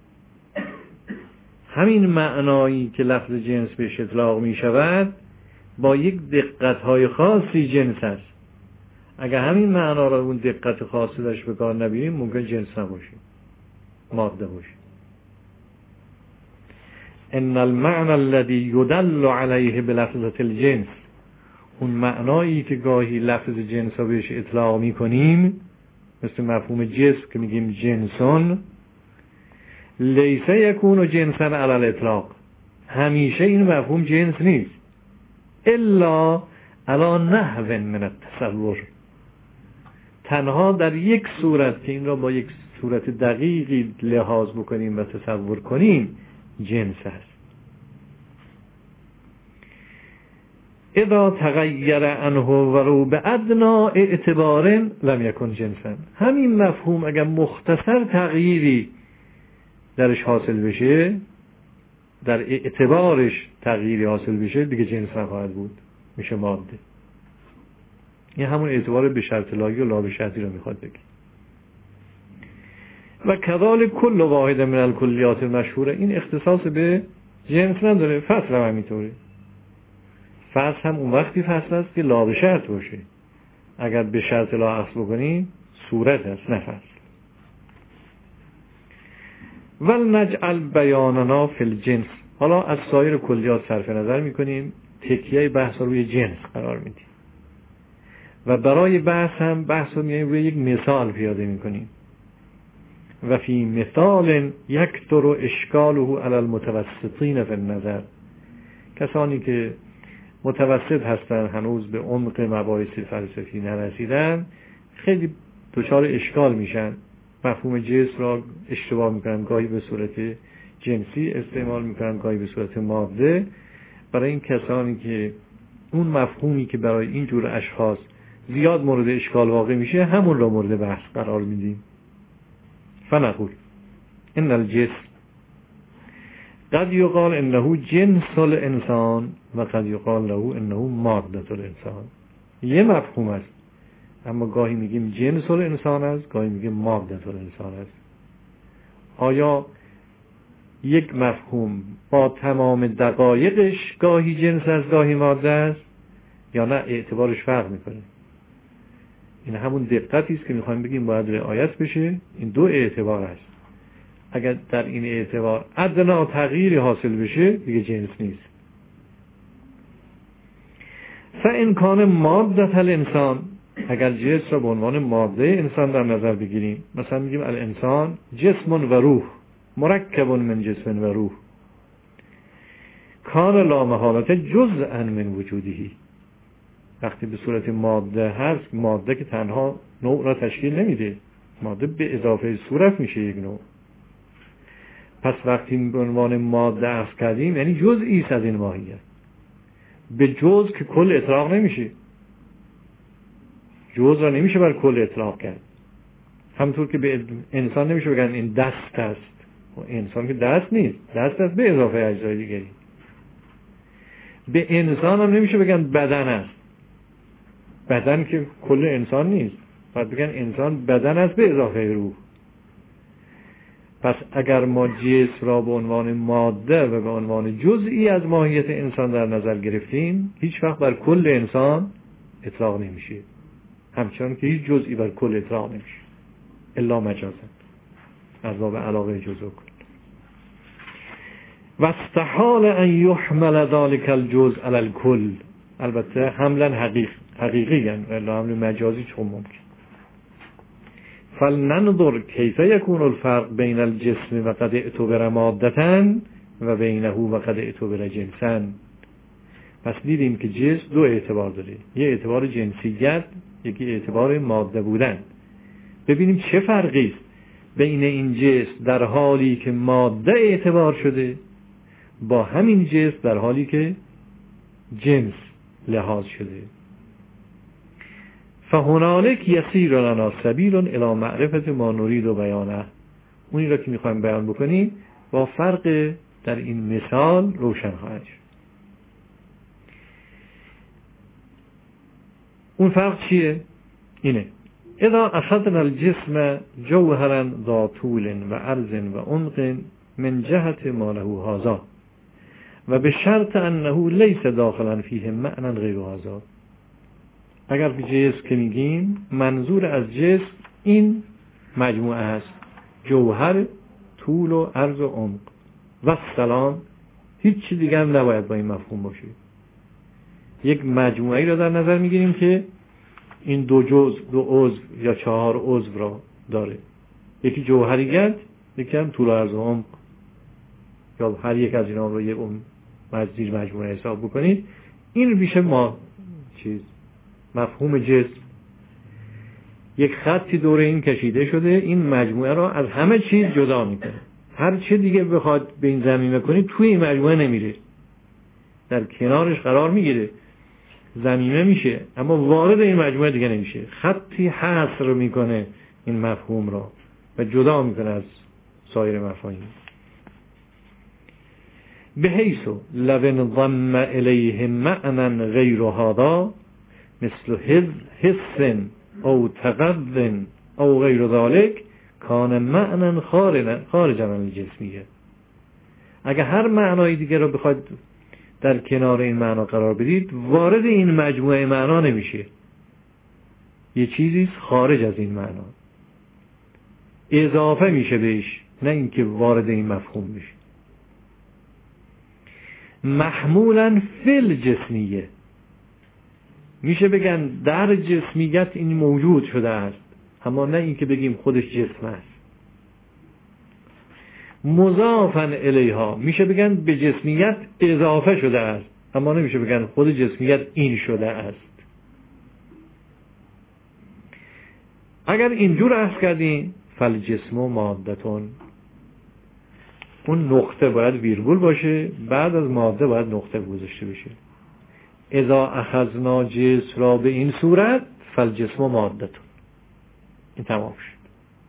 همین معنایی که لفظ جنس بهش اطلاق می شود با یک دقت‌های خاصی جنس است. اگر همین معنا را اون دقت خاصی داشت به کار نبینیم ممکن جنس نباشه، ماده باشه. ان المعنى الذي يدل عليه بلفظة الجنس، اون معنایی که گاهی لفظ جنس را بهش اطلاق می کنیم، مثل مفهوم جسم که میگیم جنسون، لیس یکون جنسا علی الاطلاق، همیشه این مفهوم جنس نیست، الا علی نحو من التصور، تنها در یک صورت که این را با یک صورت دقیقی لحاظ بکنیم و تصور کنیم جنس است. اذا تغیر عنه ولو بادنا اعتبار لم یکن جنسا. همین مفهوم اگر مختصر تغییری درش حاصل بشه، در اعتبارش تغییری حاصل بشه، دیگه جنس نخواهد بود، میشه ماده. این همون اعتبار به شرط لایی و لا به شرطی رو میخواد بگه. و کذالک کل واحد من الکلیات المشهوره، این اختصاص به جنس نداره. فصل هم همینطوره. فصل هم اون وقتی فصل است که لا به شرط باشه. اگر به شرط لا اخذ بکنی صورت است، نه فصل. ولنجعل بیاننا فی الجنس. حالا از سایر کلیات صرف نظر میکنیم، تکیه بحث روی جنس قرار میدیم و برای بحث هم بحث رو میاییم روی یک مثال پیاده میکنیم. و فی مثال یکثر اشکاله علی المتوسطین فی النظر. کسانی که متوسط هستن، هنوز به عمق مباحث فلسفی نرسیدن، خیلی دچار اشکال میشن، مفهوم جنس را اشتباه میکنن، گاهی به صورت جنسی استعمال میکنن، گاهی به صورت ماده. برای این کسانی که اون مفهومی که برای این جور اشخاص زیاد مورد اشکال واقع میشه، همون را مورد بحث قرار میدیم. فنقول ان الجسم قد یقال انه جنس الانسان و قد یقال له انه ماده الانسان. یه مفهوم است، اما گاهی میگیم جنس الانسان است، گاهی میگیم ماده الانسان است. آیا یک مفهوم با تمام دقایقش گاهی جنس است گاهی ماده است، یا نه اعتبارش فرق میکنه؟ این همون دقتی است که میخوایم بگیم باید رعایت بشه. این دو اعتبار است. اگر در این اعتبار ادنا تغییری حاصل بشه، دیگه جنس نیست. فإن کان ماده الانسان، اگر جنس را به عنوان ماده انسان در نظر بگیریم، مثلا میگیم الانسان جسم و روح، مرکب من جسم و روح، کان لا محالة جزءا من وجوده. وقتی به صورت ماده هست، ماده که تنها نوع را تشکیل نمیده، ماده به اضافه صورت میشه یک نوع. پس وقتی به عنوان ماده اخذ کردیم، یعنی جزئی از این ماهیت. به جزء که کل اطلاق نمیشه، جزء را نمیشه بر کل اطلاق کرد. همونطور که به انسان نمیشه بگن این دست است، انسان که دست نیست، دست است به اضافه اجزای دیگری. به انسان هم نمیشه بگن بدن است، بدن که کل انسان نیست، باید بگن انسان بدن است به اضافه روح. پس اگر ما جسم را به عنوان ماده و به عنوان جزئی از ماهیت انسان در نظر گرفتیم، هیچ وقت بر کل انسان اطلاق نمیشه، همچنان که هیچ جزئی بر کل اطلاق نمیشه الا مجازا، از باب علاقه جزء کل. و استحال ان یحمل ذلك الجزء علی الکل. البته حملا حقیقی یعنی الا حمل مجازی چون ممکن. فلننظر کیف یکون الفرق بین الجسم و قد اعتبر مادة و بینه و قد اعتبر جنسا. پس دیدیم که جسم دو اعتبار داره، یه اعتبار جنسیت، یکی اعتبار ماده بودن. ببینیم چه فرقی است بین این جسم در حالی که ماده اعتبار شده با همین جسم در حالی که جنس لحاظ شده. فهنالک یسیر لنا سبیل الی معرفت ما نرید و بیانه. اونی را که میخوایم بیان بکنیم با فرق در این مثال روشن خواهد شد. اون فرق چیه؟ اینه: اذا اخذنا الجسم جوهرا ذا طول و عرض و عمق من جهت ما له هذا و به شرط انه لیس داخلا فیه معنی غیر هذا. اگر به جسم که میگیم، منظور از جسم این مجموعه است: جوهر، طول و عرض و عمق و سلام. هیچ چیز دیگه هم نباید با این مفهوم باشه. یک مجموعه را در نظر میگیریم که این دو عضو یا 4 عضو را داره. یکی جوهریت، یکی هم طول و عرض و عمق، یا هر یک از اینا رو یک زیر مجموعه حساب بکنید. این میشه ما مفهوم جسم. یک خطی دور این کشیده شده، این مجموعه را از همه چیز جدا میکنه. هر چه دیگه بخواد به این زمینه کنید توی این مجموعه نمیره، در کنارش قرار میگیره. ضمیمه میشه اما وارد این مجموعه دیگه نمیشه. خطی حصر میکنه این مفهوم را و جدا میکنه از سایر مفاهیم. بحیث لو انضم الیه معنی غیر هذا مثل حس او تقو او غیر ذلك کان معنی خارج عن الجسمیه. اگه هر معنای دیگه رو بخواید در کنار این معنا قرار بدید وارد این مجموعه معنا نمیشه، یه چیزی خارج از این معنا، اضافه میشه بهش، نه اینکه وارد این مفهوم بشه. محمولا فی الجسمیه، میشه بگن در جسمیت این موجود شده است، اما نه اینکه بگیم خودش جسم است. مضافا الیها، میشه بگن به جسمیت اضافه شده است، اما نمیشه بگن خود جسمیت این شده است. اگر اینجور عرض کردیم فالجسم مادتون، اون نقطه باید ویرگول باشه، بعد از ماده باید نقطه گذاشته بشه. اذا اخذنا جسم را به این صورت فالجسم مادتون، این تمام شد.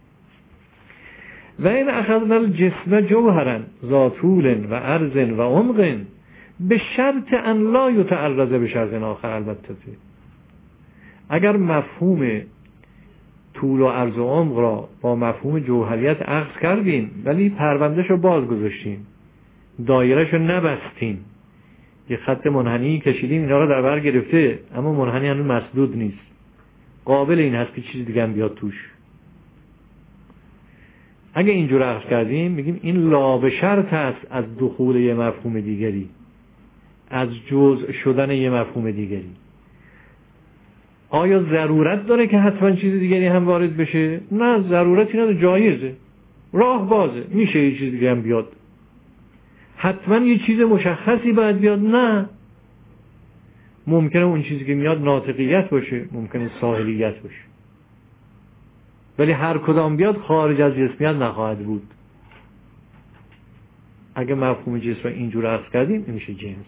و این اخذنا الجسم جوهرا ذا طول و عرض و عمق به شرط ان لا یتعرض به شرط آخر. البته اگر مفهوم طول و عرض و عمق را با مفهوم جوهریت اخذ کردیم ولی پروندهش رو باز گذاشتیم، دایرهش رو نبستیم، یه خط منحنی کشیدیم، اینا رو در بر گرفته اما منحنی هنوز مسدود نیست، قابل این هست که چیز دیگه هم بیاد توش. اگه اینجور اخذ کردیم میگیم این لا به شرط است از دخول یه مفهوم دیگری، از جزء شدن یه مفهوم دیگری. آیا ضرورت داره که حتما چیز دیگری هم وارد بشه؟ نه، ضرورتی نداره، جایزه، راه بازه، میشه یه چیز دیگه هم بیاد. حتما یه چیز مشخصی باید بیاد؟ نه، ممکنه اون چیزی که میاد ناطقیت باشه، ممکنه ساحلیت باشه، ولی هر کدام بیاد خارج از جسمیت نخواهد بود. اگه مفهوم جسم اینجور عرض کردیم این میشه جنس.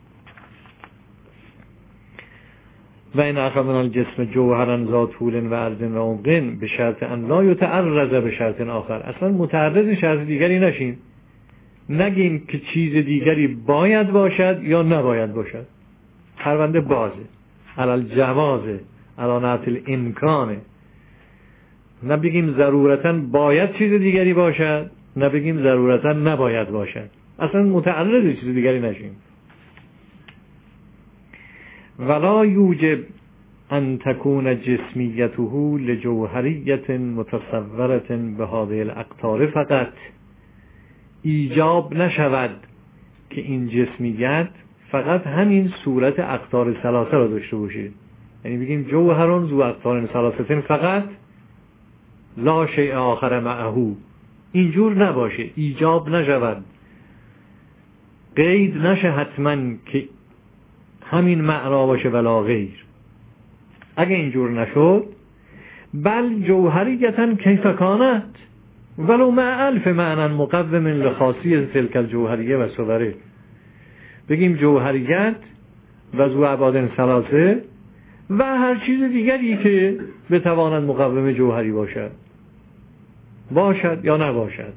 و این اخذنا الجسم جوهرا ذا طول و عرض و عمق به شرط ان لا یتعرض به شرط آخر. اصلا متعرض شرط دیگری نشیم، نگیم که چیز دیگری باید باشد یا نباید باشد. پرونده بازه، علل جوازه، علانات الامکانه. نه بگیم ضرورتا باید چیز دیگری باشد، نه بگیم ضرورتا نباید باشد. اصلا متعرض چیز دیگری نشیم. ولا یوجب ان تکون جسمیته لجوهریت متصورت به هذه الاقطار فقط. ایجاب نشود که این جسمیت فقط همین صورت اقطار ثلاثه را داشته باشه، یعنی بگیم جوهرون ذو اقطار ثلاثه فقط لا شیء آخر معه. اینجور نباشه، ایجاب نشود، قید نشه حتما که همین معنا باشه ولا غیر. اگه اینجور نشد بل جوهریتن کیف کانت ولو مع الف معنی مقوم لخاصی تلک الجوهریه و صوره. بگیم جوهریت و ذو ابعاد ثلاثه و هر چیز دیگری که بتواند مقوم جوهری باشد یا نباشد،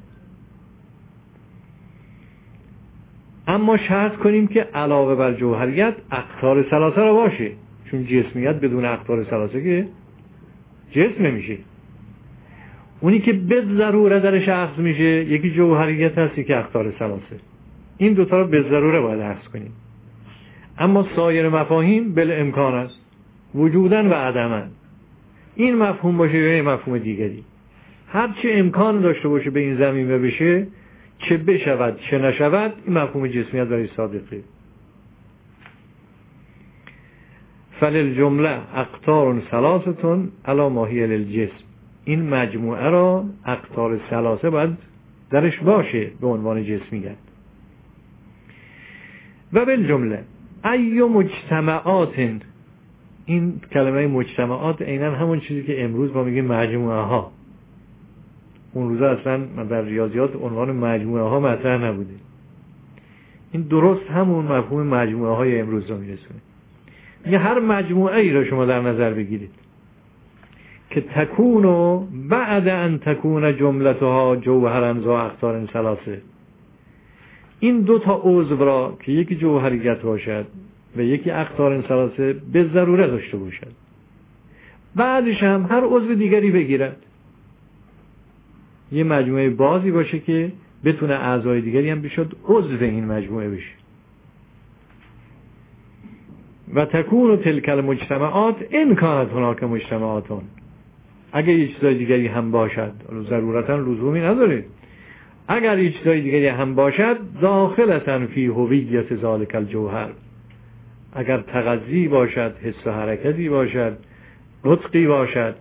اما شرط کنیم که علاوه بر جوهریت اقطار ثلاثه را باشه، چون جسمیت بدون اقطار ثلاثه که جسم نمیشه. اونی که به ضروره درش اخذ میشه یکی جوهریت هست، یکی اقطار ثلاثه. این دوتا رو به ضروره باید اخذ کنیم، اما سایر مفاهیم بالامکان است، وجودن و عدمن. این مفهوم باشه یا این مفهوم دیگری، هرچی امکان داشته باشه به این زمینه بشه، چه بشود چه نشود، این مفهوم جسمیت برای صادقه. فللجمله اقطار ثلاثه علی ما هی للجسم. این مجموعه را اقطار ثلاثه باید درش باشه به عنوان جسمیت. و بالجمله ای مجتمعات، این کلمه مجتمعات عیناً همون چیزی که امروز ما میگیم مجموعه ها. اون روزا اصلا در ریاضیات عنوان مجموعه ها مطرح نبوده. این درست همون مفهوم مجموعه های امروز رو میرسونه. یه هر مجموعه ای رو شما در نظر بگیرید که تکونو بعد ان تکون جملتها جوهرا ذا اقطار ثلاثه، این دو تا عضو را که یکی جوهریت باشد و یکی اقطار ثلاثه به ضرورت داشته باشد، بعدش هم هر عضو دیگری بگیرد، یه مجموعه بازی باشه که بتونه اعضای دیگری هم بشد عضو این مجموعه بشه. و تکون تلک المجتمعات ان کانت هناک مجتمعاتون، اگر یه چیزای دیگری هم باشد، ضرورتا لزومی نداره، اگر یه چیزای دیگری هم باشد داخلتن فی هویت ذالک الجوهر، اگر تغذی باشد، حس و حرکتی باشد، نطقی باشد،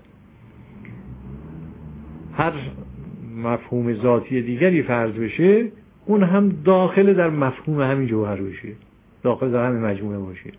هر مفهوم ذاتی دیگری فرض بشه، اون هم داخل در مفهوم همین جوهر بشه، داخل در همین مجموعه باشه.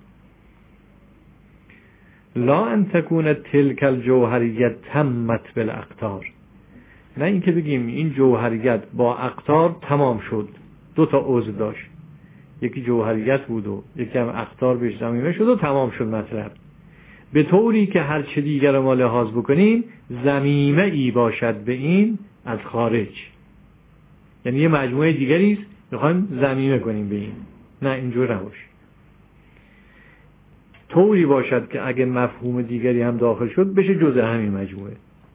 لا ان تکون تلک الجوهریت تمت بالاقطار، نه اینکه بگیم این جوهریت با اقطار تمام شد، دو تا عضو داشت، یکی جوهریت بود و یکی هم اقطار بهش ضمیمه شد و تمام شد مطلب، به طوری که هر چه دیگر ما لحاظ بکنیم ضمیمه ای باشد به این از خارج، یعنی یه مجموعه دیگری است میخوایم ضمیمه کنیم به این، نه اینجور نباشه، طوری باشد که اگه مفهوم دیگری هم داخل شد بشه جزء همین مجموعه.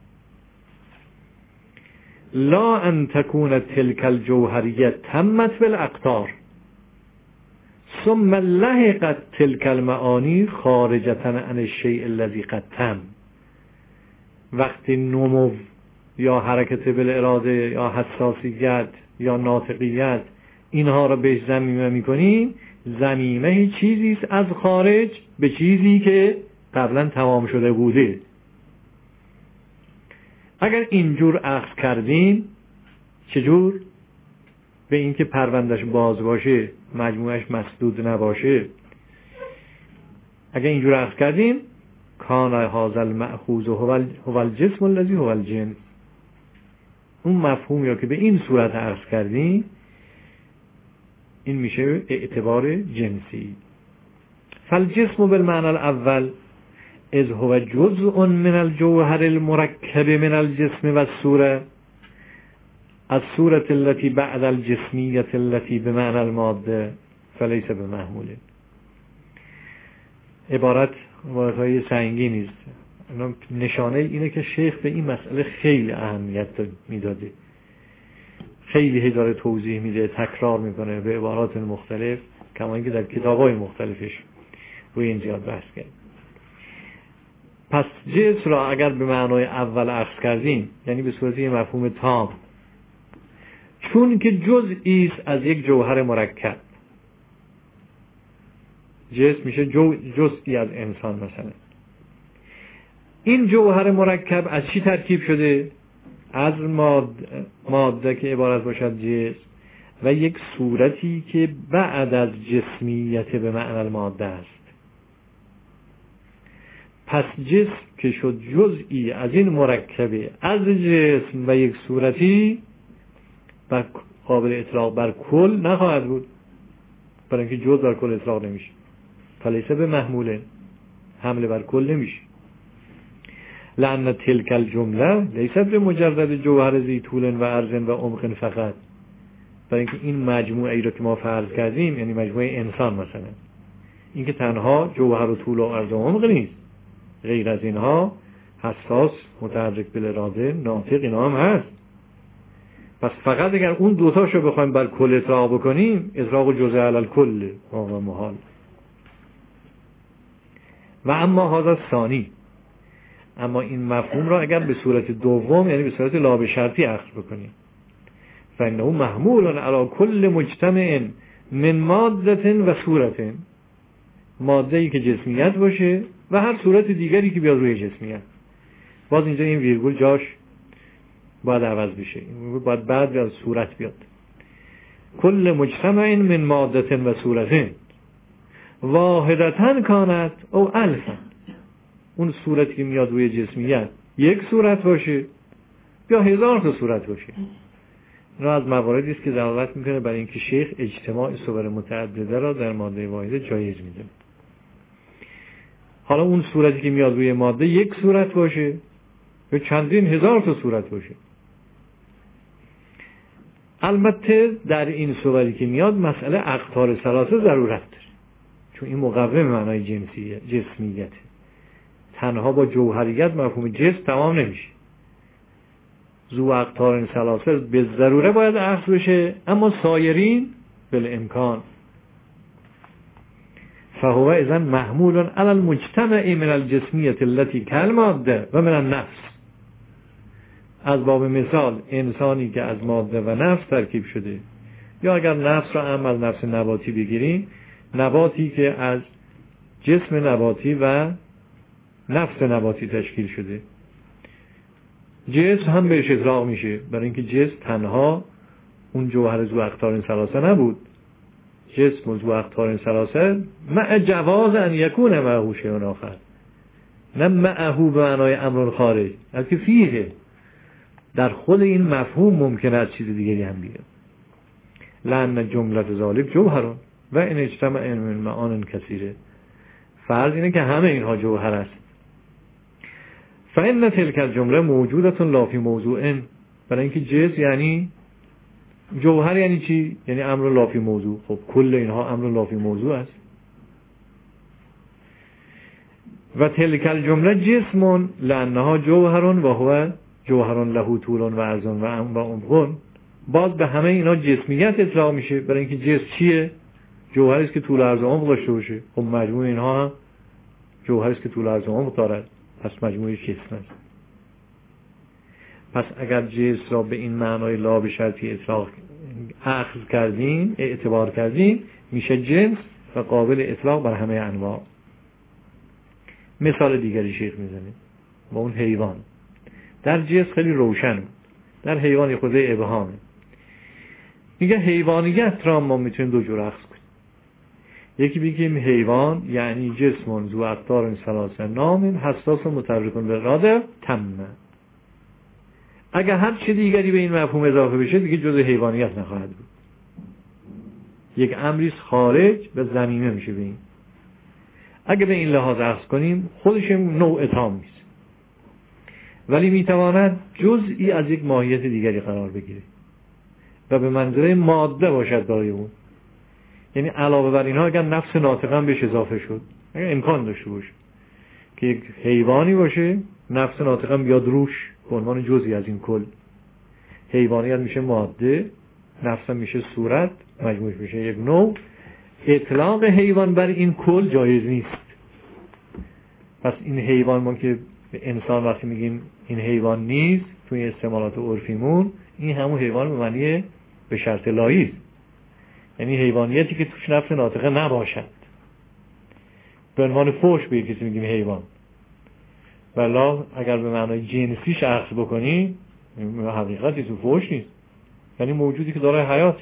لا ان تکون تلک الجوهریه تمت بالاقطار ثم لحقت تلک المعانی خارجة عن الشیء الذی قد تم، وقتی نمو یا حرکت بالاراده یا حساسیت یا ناطقیت اینها را بهش ضمیمه میکنیم، ضمیمه چیزی است از خارج به چیزی که قبلا تمام شده بوده. اگر اینجور اخذ کردیم، چجور؟ به اینکه پروندهش باز باشه، مجموعش مسدود نباشه، اگر اینجور اخذ کردیم کان هذا المأخوذ هو الجسم الذی هو الجنس، اون مفهوم یا که به این صورت اخذ کردیم این میشه اعتبار جنسی. فالجسم بالمعنى الاول اذ هو جزء من الجوهر المركب من الجسم والصورة الصورة التي بعد الجسمية التي بمعنى المادة فليس بمحمول. عبارتهای سنگینی است، نشانه اینه که شیخ به این مسئله خیلی اهمیت میداده، خیلی هی توضیح میده، تکرار میکنه به عبارات مختلف، کما اینکه در کتاب‌های مختلفش روی این زیاد بحث کرد. پس جنس را اگر به معنای اول اخذ کردیم، یعنی به صورت یه مفهوم تام، چون که جزئی است از یک جوهر مرکب، جسم میشه جزئی از انسان مثلا، این جوهر مرکب از چی ترکیب شده؟ از ماده که عبارت باشد جسم و یک صورتی که بعد از جسمیت به معنی الماده است. پس جسم که شد جزئی از این مرکبه از جسم و یک صورتی، بر قابل اطلاق بر کل نخواهد بود، برای اینکه جز بر کل اطلاق نمیشه، فلیسه به محموله، حمله بر کل نمیشه. لأن تلک الجمله لیست به مجرد جوهر ذی طول و عرض و عمق فقط، برای اینکه این مجموعه ای رو که ما فرض کردیم، یعنی مجموعه انسان مثلا، این که تنها جوهر و طول و عرض و عمق نیست، غیر از اینها حساس، متحرک بالاراده، ناطق، اینا هم هست. پس فقط اگر اون دوتاشو بخوایم بر کل اطلاق بکنیم، اطلاق جزء علی الکل واقعا محال. و اما هذا ثانی، اما این مفهوم را اگر به صورت دوم، یعنی به صورت لا به شرطی اخذ بکنیم، فانه محمول علی کل مجتمع من ماده و صورت، ماده‌ای که جسمیت باشه و هر صورت دیگری که بیاد روی جسمیت. باز اینجا این ویرگول جاش باید عوض بشه، باید بعد از صورت بیاد. کل مجتمع من ماده و صورت واحدتن کانت او الفا، اون صورتی که میاد روی جسمیت یک صورت باشه یا 1000 تا صورت باشه. اینا از مواردی است که دلالت میکنه برای اینکه شیخ اجتماع صور متعدده را در ماده واحده جایز میدونه. حالا اون صورتی که میاد روی ماده یک صورت باشه یا چندین هزار تا صورت باشه. البته در این صورتی که میاد مسئله اقطار ثلاثه ضرورت داره، چون این مقوم معنای جسمیت. تنها با جوهریت مفهوم جسم تمام نمیشه. ذو اقطار ثلاثه به ضروره باید اخذ بشه، اما سایرین بالامکان. فهو اذن محمول علی المجتمع من الجسمیت التي کالماده و من النفس. از باب مثال انسانی که از ماده و نفس ترکیب شده، یا اگر نفس را هم از نفس نباتی بگیریم، نباتی که از جسم نباتی و نفس نباتی تشکیل شده. جسم هم بهش اطلاق میشه، برای اینکه جسم تنها اون جوهر ذو اقطار ثلاثه نبود. جسم ذو اقطار ثلاثه مع جواز ان یکون معه شیء آخر، نه معه به معنای امر خارج، بلکه فیه. در خود این مفهوم ممکنه از چیز دیگری هم بیاد. لأن جملت ذالک جوهرون و این اجتماع من معان کثیره. فرض اینه که همه اینها جوهر است. فإن تلك الجمله موجودة لا فی موضوع. برای اینکه جنس یعنی جوهر، یعنی چی؟ یعنی امر لا فی موضوع. خب کل اینها امر لا فی موضوع است. و تلک الجمله جسم لأنها جوهر و هو جوهر له طول و عرض و عمق. باز به همه اینا جسمیت اطلاق میشه، برای اینکه جسم چیه؟ جوهری است که طول و عرض و عمق داشته باشه. خب مجموع اینها هم جوهری است که طول و عرض و عمق دارد، پس مجموعه جسم است. پس اگر جسم را به این معنای لا به شرطی اطلاق اخذ کردیم، اعتبار کردیم، میشه جنس و قابل اطلاق بر همه انواع. مثال دیگری شیخ میزنه با اون حیوان. در جنس خیلی روشن، در حیوان خود ابهامه. میگه حیوانیت را ما میتونیم دو جور اخذ کنیم. یکی بگیم حیوان یعنی جسم ذو اقطار ثلاثه نام حساس متحرک بالاراده تمه. اگر هر چه دیگری به این مفهوم اضافه بشه دیگه جزء حیوانیت نخواهد بود. یک امری خارج و ضمیمه میشه به این. اگه به این لحاظ اخذ کنیم خودش نوع تام نیست، ولی میتواند جزئی از یک ماهیت دیگری قرار بگیره و به منزله ماده باشد برای اون. یعنی علاوه بر اینها اگر نفس ناطقه بهش اضافه شد، اگر امکان داشته باشه که یک حیوانی باشه نفس ناطقه بیاد روش به عنوان جزئی از این کل، حیوانیت میشه ماده، نفس میشه صورت، مجموعش میشه یک نوع. اطلاق حیوان بر این کل جایز نیست. پس این حیوان ما که انسان وقتی میگیم این حیوان نیست توی استعمالات عرفیمون، این همون حیوان به معنی به شرط لایی، یعنی حیوانیتی که توش نفس ناطقه نباشد. به عنوان فحش به کسی میگیم حیوان، ولی اگر به معنای جنسیش اخذ بکنی حقیقتی تو فحش نیست، یعنی موجودی که داره حیات.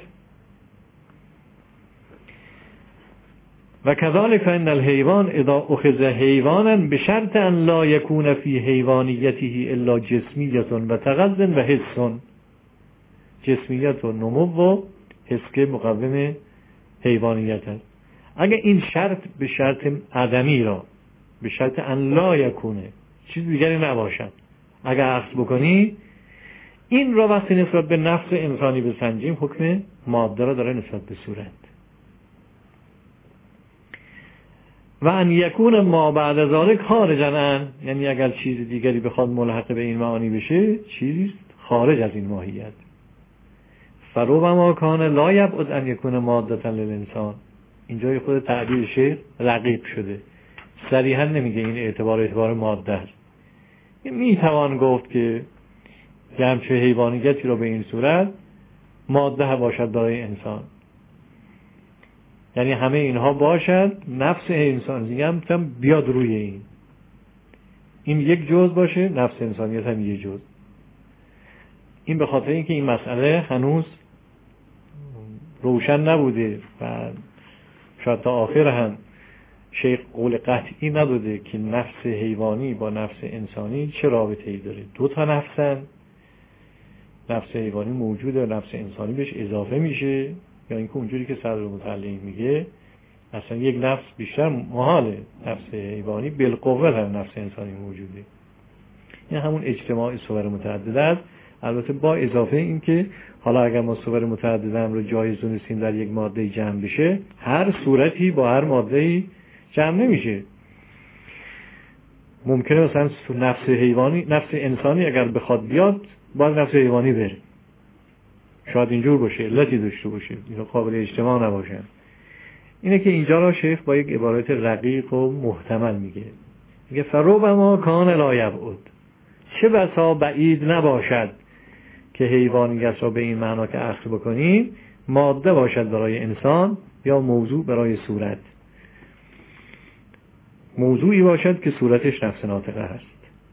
و کذالک فإن الحیوان اذا اخذ حیوانا بشرط ان لا یکون فی حیوانیته الا جسمیت و تغذ و حس. جسمیت و نمو و حس که مقوم حیوانیت است. اگر این شرط به شرط عدمی را به شرط ان لا یکونه، چیز دیگری نباشد، اگر اخذ بکنی، این را وقتی نسبت به نفس انسانی بسنجیم حکم ماده را داره نسبت به صورت. و ان یکون ما بعد ذالک خارجا عن، یعنی اگر چیز دیگری بخواد ملحق به این معانی بشه چیزی خارج از این ماهیت. فربما کان لا یبعد ان یکون مادة للانسان. اینجای خود تعبیر شیخ رقیب شده، صریحا نمیگه این اعتبار ماده است. میتوان گفت که همچه حیوانیتی رو به این صورت ماده باشد برای انسان، یعنی همه اینها باشد، نفس انسان دیگه هم بیاد روی این یک جزء باشه، نفس انسانیت هم یک جزء. این به خاطر اینکه این مسئله هنوز روشن نبوده و شاید تا آخر هم شیخ قول قطعی نداده که نفس حیوانی با نفس انسانی چه رابطه‌ای داره. دو تا نفسن، نفس حیوانی موجوده و نفس انسانی بهش اضافه میشه، یا اینکه اونجوری که صدر متعلق میگه اصلا یک نفس بیشتر محاله، نفس حیوانی بالقوه در نفس انسانی موجوده. این همون اجتماع صور متعدد است، البته با اضافه این که حالا اگر ما صور متعدد هم رو جایز دونستیم در یک ماده جمع بشه، هر صورتی با هر ماده جمع نمیشه. ممکنه مثلا نفس حیوانی، نفس انسانی اگر بخواد بیاد باید نفس حیوانی بره، شاید اینجور باشه، علتی داشته باشه، اینا قابل اجتماع نباشن. اینه که اینجا را شیخ با یک عبارت رقیق و محتمل میگه فربما کان لا یبعد، چه بسا بعید نباشد که حیوانیت را به این معنا که اخذ بکنیم ماده باشد برای انسان یا موضوع برای صورت، موضوعی باشد که صورتش نفس ناطقه هست.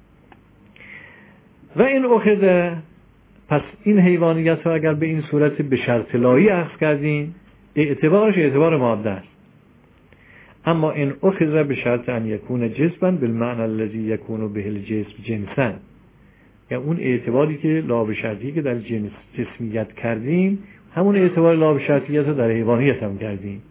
و این اخذ، پس این حیوانیت را اگر به این صورت به شرط لایی اخذ کردیم اعتبارش اعتبار ماده است. اما این اخذ به شرط ان یکون جسما بالمعنى الذي یکون به الجسم جنسا، یعنی اون اعتباری که لا به شرطی که در جسمیت کردیم همون اعتبار لا به شرطیت رو در حیوانیت هم کردیم.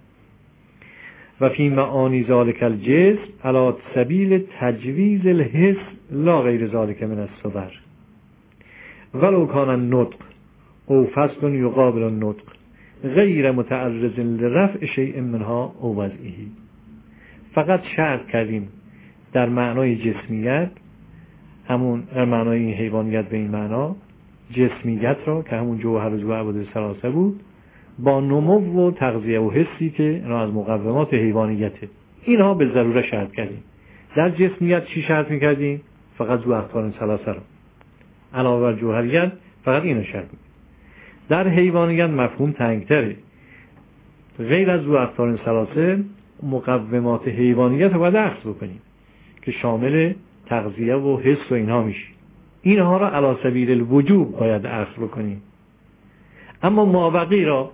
و فی معانی ذالک الجسم علی سبیل تجویز الحس لا غیر ذالک من الصور ولو کان النطق او فصل یقابل النطق غیر متعرض لرفع شیء منها او وضعه. فقط شرط کردیم در معنای جسمیت، همون در معنای این حیوانیت به این معنا جسمیت را که همون جوهر و زوعبد ثلاثه بود با نمو و تغذیه و حسی که اینا از مقومات حیوانیته، اینها به ضروره شرط کردیم. در جسمیت چی شرط میکردیم؟ فقط ذو اقطار ثلاثه را، علاوه بر جوهریت فقط اینو شرط میکردیم. در حیوانیت مفهوم تنگتره، غیر از ذو اقطار ثلاثه مقومات حیوانیت رو باید اخذ بکنیم که شامل تغذیه و حس و اینها میشه، اینها را علی سبیل الوجوب باید اخذ بکنیم. اما مابقی را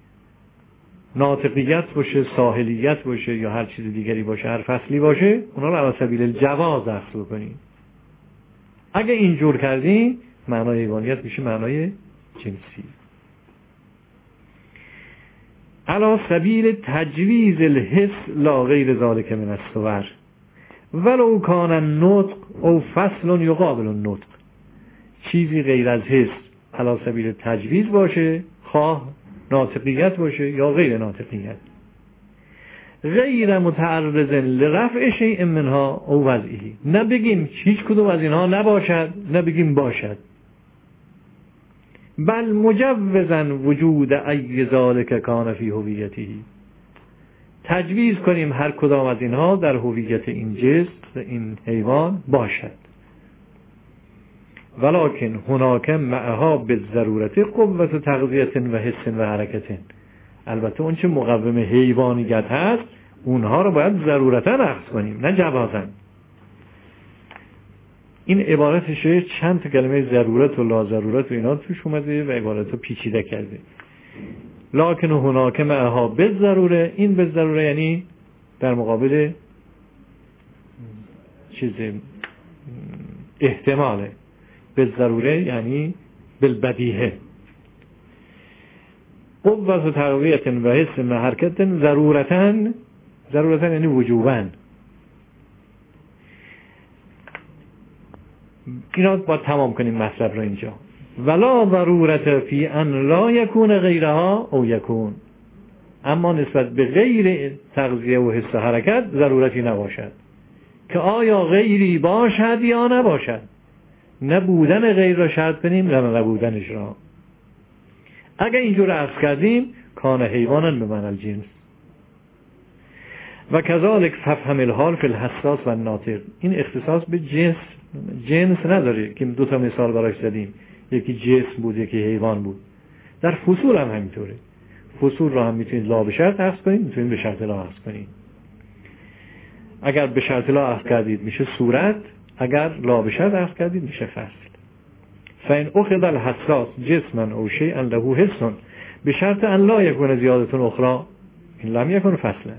ناطقیت باشه، ساحلیت باشه یا هر چیز دیگری باشه، هر فصلی باشه، اونا را علی سبیل الجواز اخذ بکنیم. اگه اینجور کردیم معنای حیوانیت میشه معنای جنسی. علی سبیل تجویز الحس لا غیر ذالک من الصور ولو کان النطق او فصل یقابل النطق، چیزی غیر از حس علی سبیل تجویز باشه، خواه ناطقیت باشه یا غیر ناطقیت، غیر متعرض لرفع شیء منها او وضعه، نه بگیم هیچ کدوم از اینها نباشد نه بگیم باشد، بل مجوزا وجود ای ذالک کان فی هویته، تجویز کنیم هر کدام از اینها در هویت این جسم این حیوان باشد. ولکن هناک معها بالضرورت قوت تغذیه و حس و حرکت، البته اون چه مقوم حیوانیت هست اونها رو باید ضرورتا اخذ کنیم نه جوازا. این عبارت شیخ چند تا کلمه ضرورت و لا ضرورت و اینا توش اومده و عبارت رو پیچیده کرده. لکن هناک معها بالضروره، این بالضروره یعنی در مقابل چیز احتماله، بالضروره یعنی بالبدیهه، قوت تقویت و حس و حرکت ضرورتا، ضرورتا یعنی وجوبا. اینا باید تمام کنیم مطلب رو اینجا. ولا ضرورت فی ان لا یکون غیرها او یکون، اما نسبت به غیر تغذیه و حس و حرکت ضرورتی نباشد که آیا غیری باشد یا نباشد، نه بودن غیر را شرط کنیم نه نبودنش را. اگر اینجور عرض کردیم کان حیوانا به معنی الجنس و کذالک ففهم الحال فی الحساس و الناطق، این اختصاص به جنس نداره که دو تا مثال براش زدیم، یکی جسم بود یکی حیوان بود. در فصول هم همینطوره، فصول را هم میتونید لا به شرط اخذ کنید، میتونید به شرط لا اخذ کنید. اگر به شرط لا اخذ کردید میشه صورت، اگر لا به شرط اخذ کردید میشه فصل. فإن أخذ الحساس جسما او شيئا له حس بشرط ان لا يكون زيادة اخرى ان لم يكن فصلا.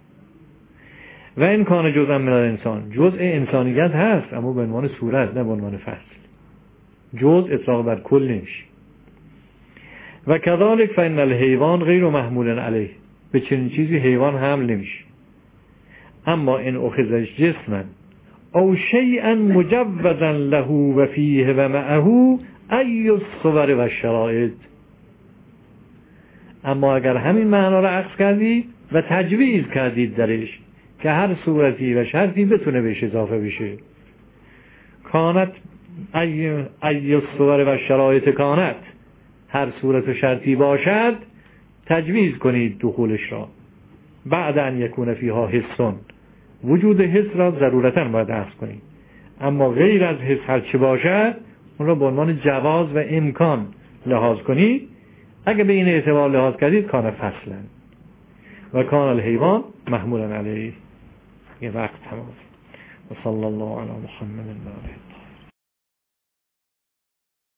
و این کان جزءا من الانسان، جزء انسانیت هست اما به عنوان صورت نه به عنوان فصل، جزء اطلاق بر کل نمیشه. و کذالک فإن الحیوان غیر محمول علیه، به چنین چیزی حیوان حمل نمیشه. اما این اخذش جسمن او شیئا مجوزا له و فیه و معه ای الصور و الشرائط. اما اگر همین معنا را اخذ کردید و تجویز کردید درش که هر صورتی و شرطی بتونه بهش اضافه بشه، کانت ای الصور و الشرائط کانت، هر صورت و شرطی باشد تجویز کنید دخولش را. بعد ان یکون فیها حسن، وجود حس را ضرورتاً باید اخذ کنید، اما غیر از حس هر چی باشد اون را به عنوان جواز و امکان لحاظ کنید. اگه به این اعتبار لحاظ کردید کان فصلا و کان الحیوان محمولا علیه. یه وقت تمام. و صلی الله علی محمد و آله.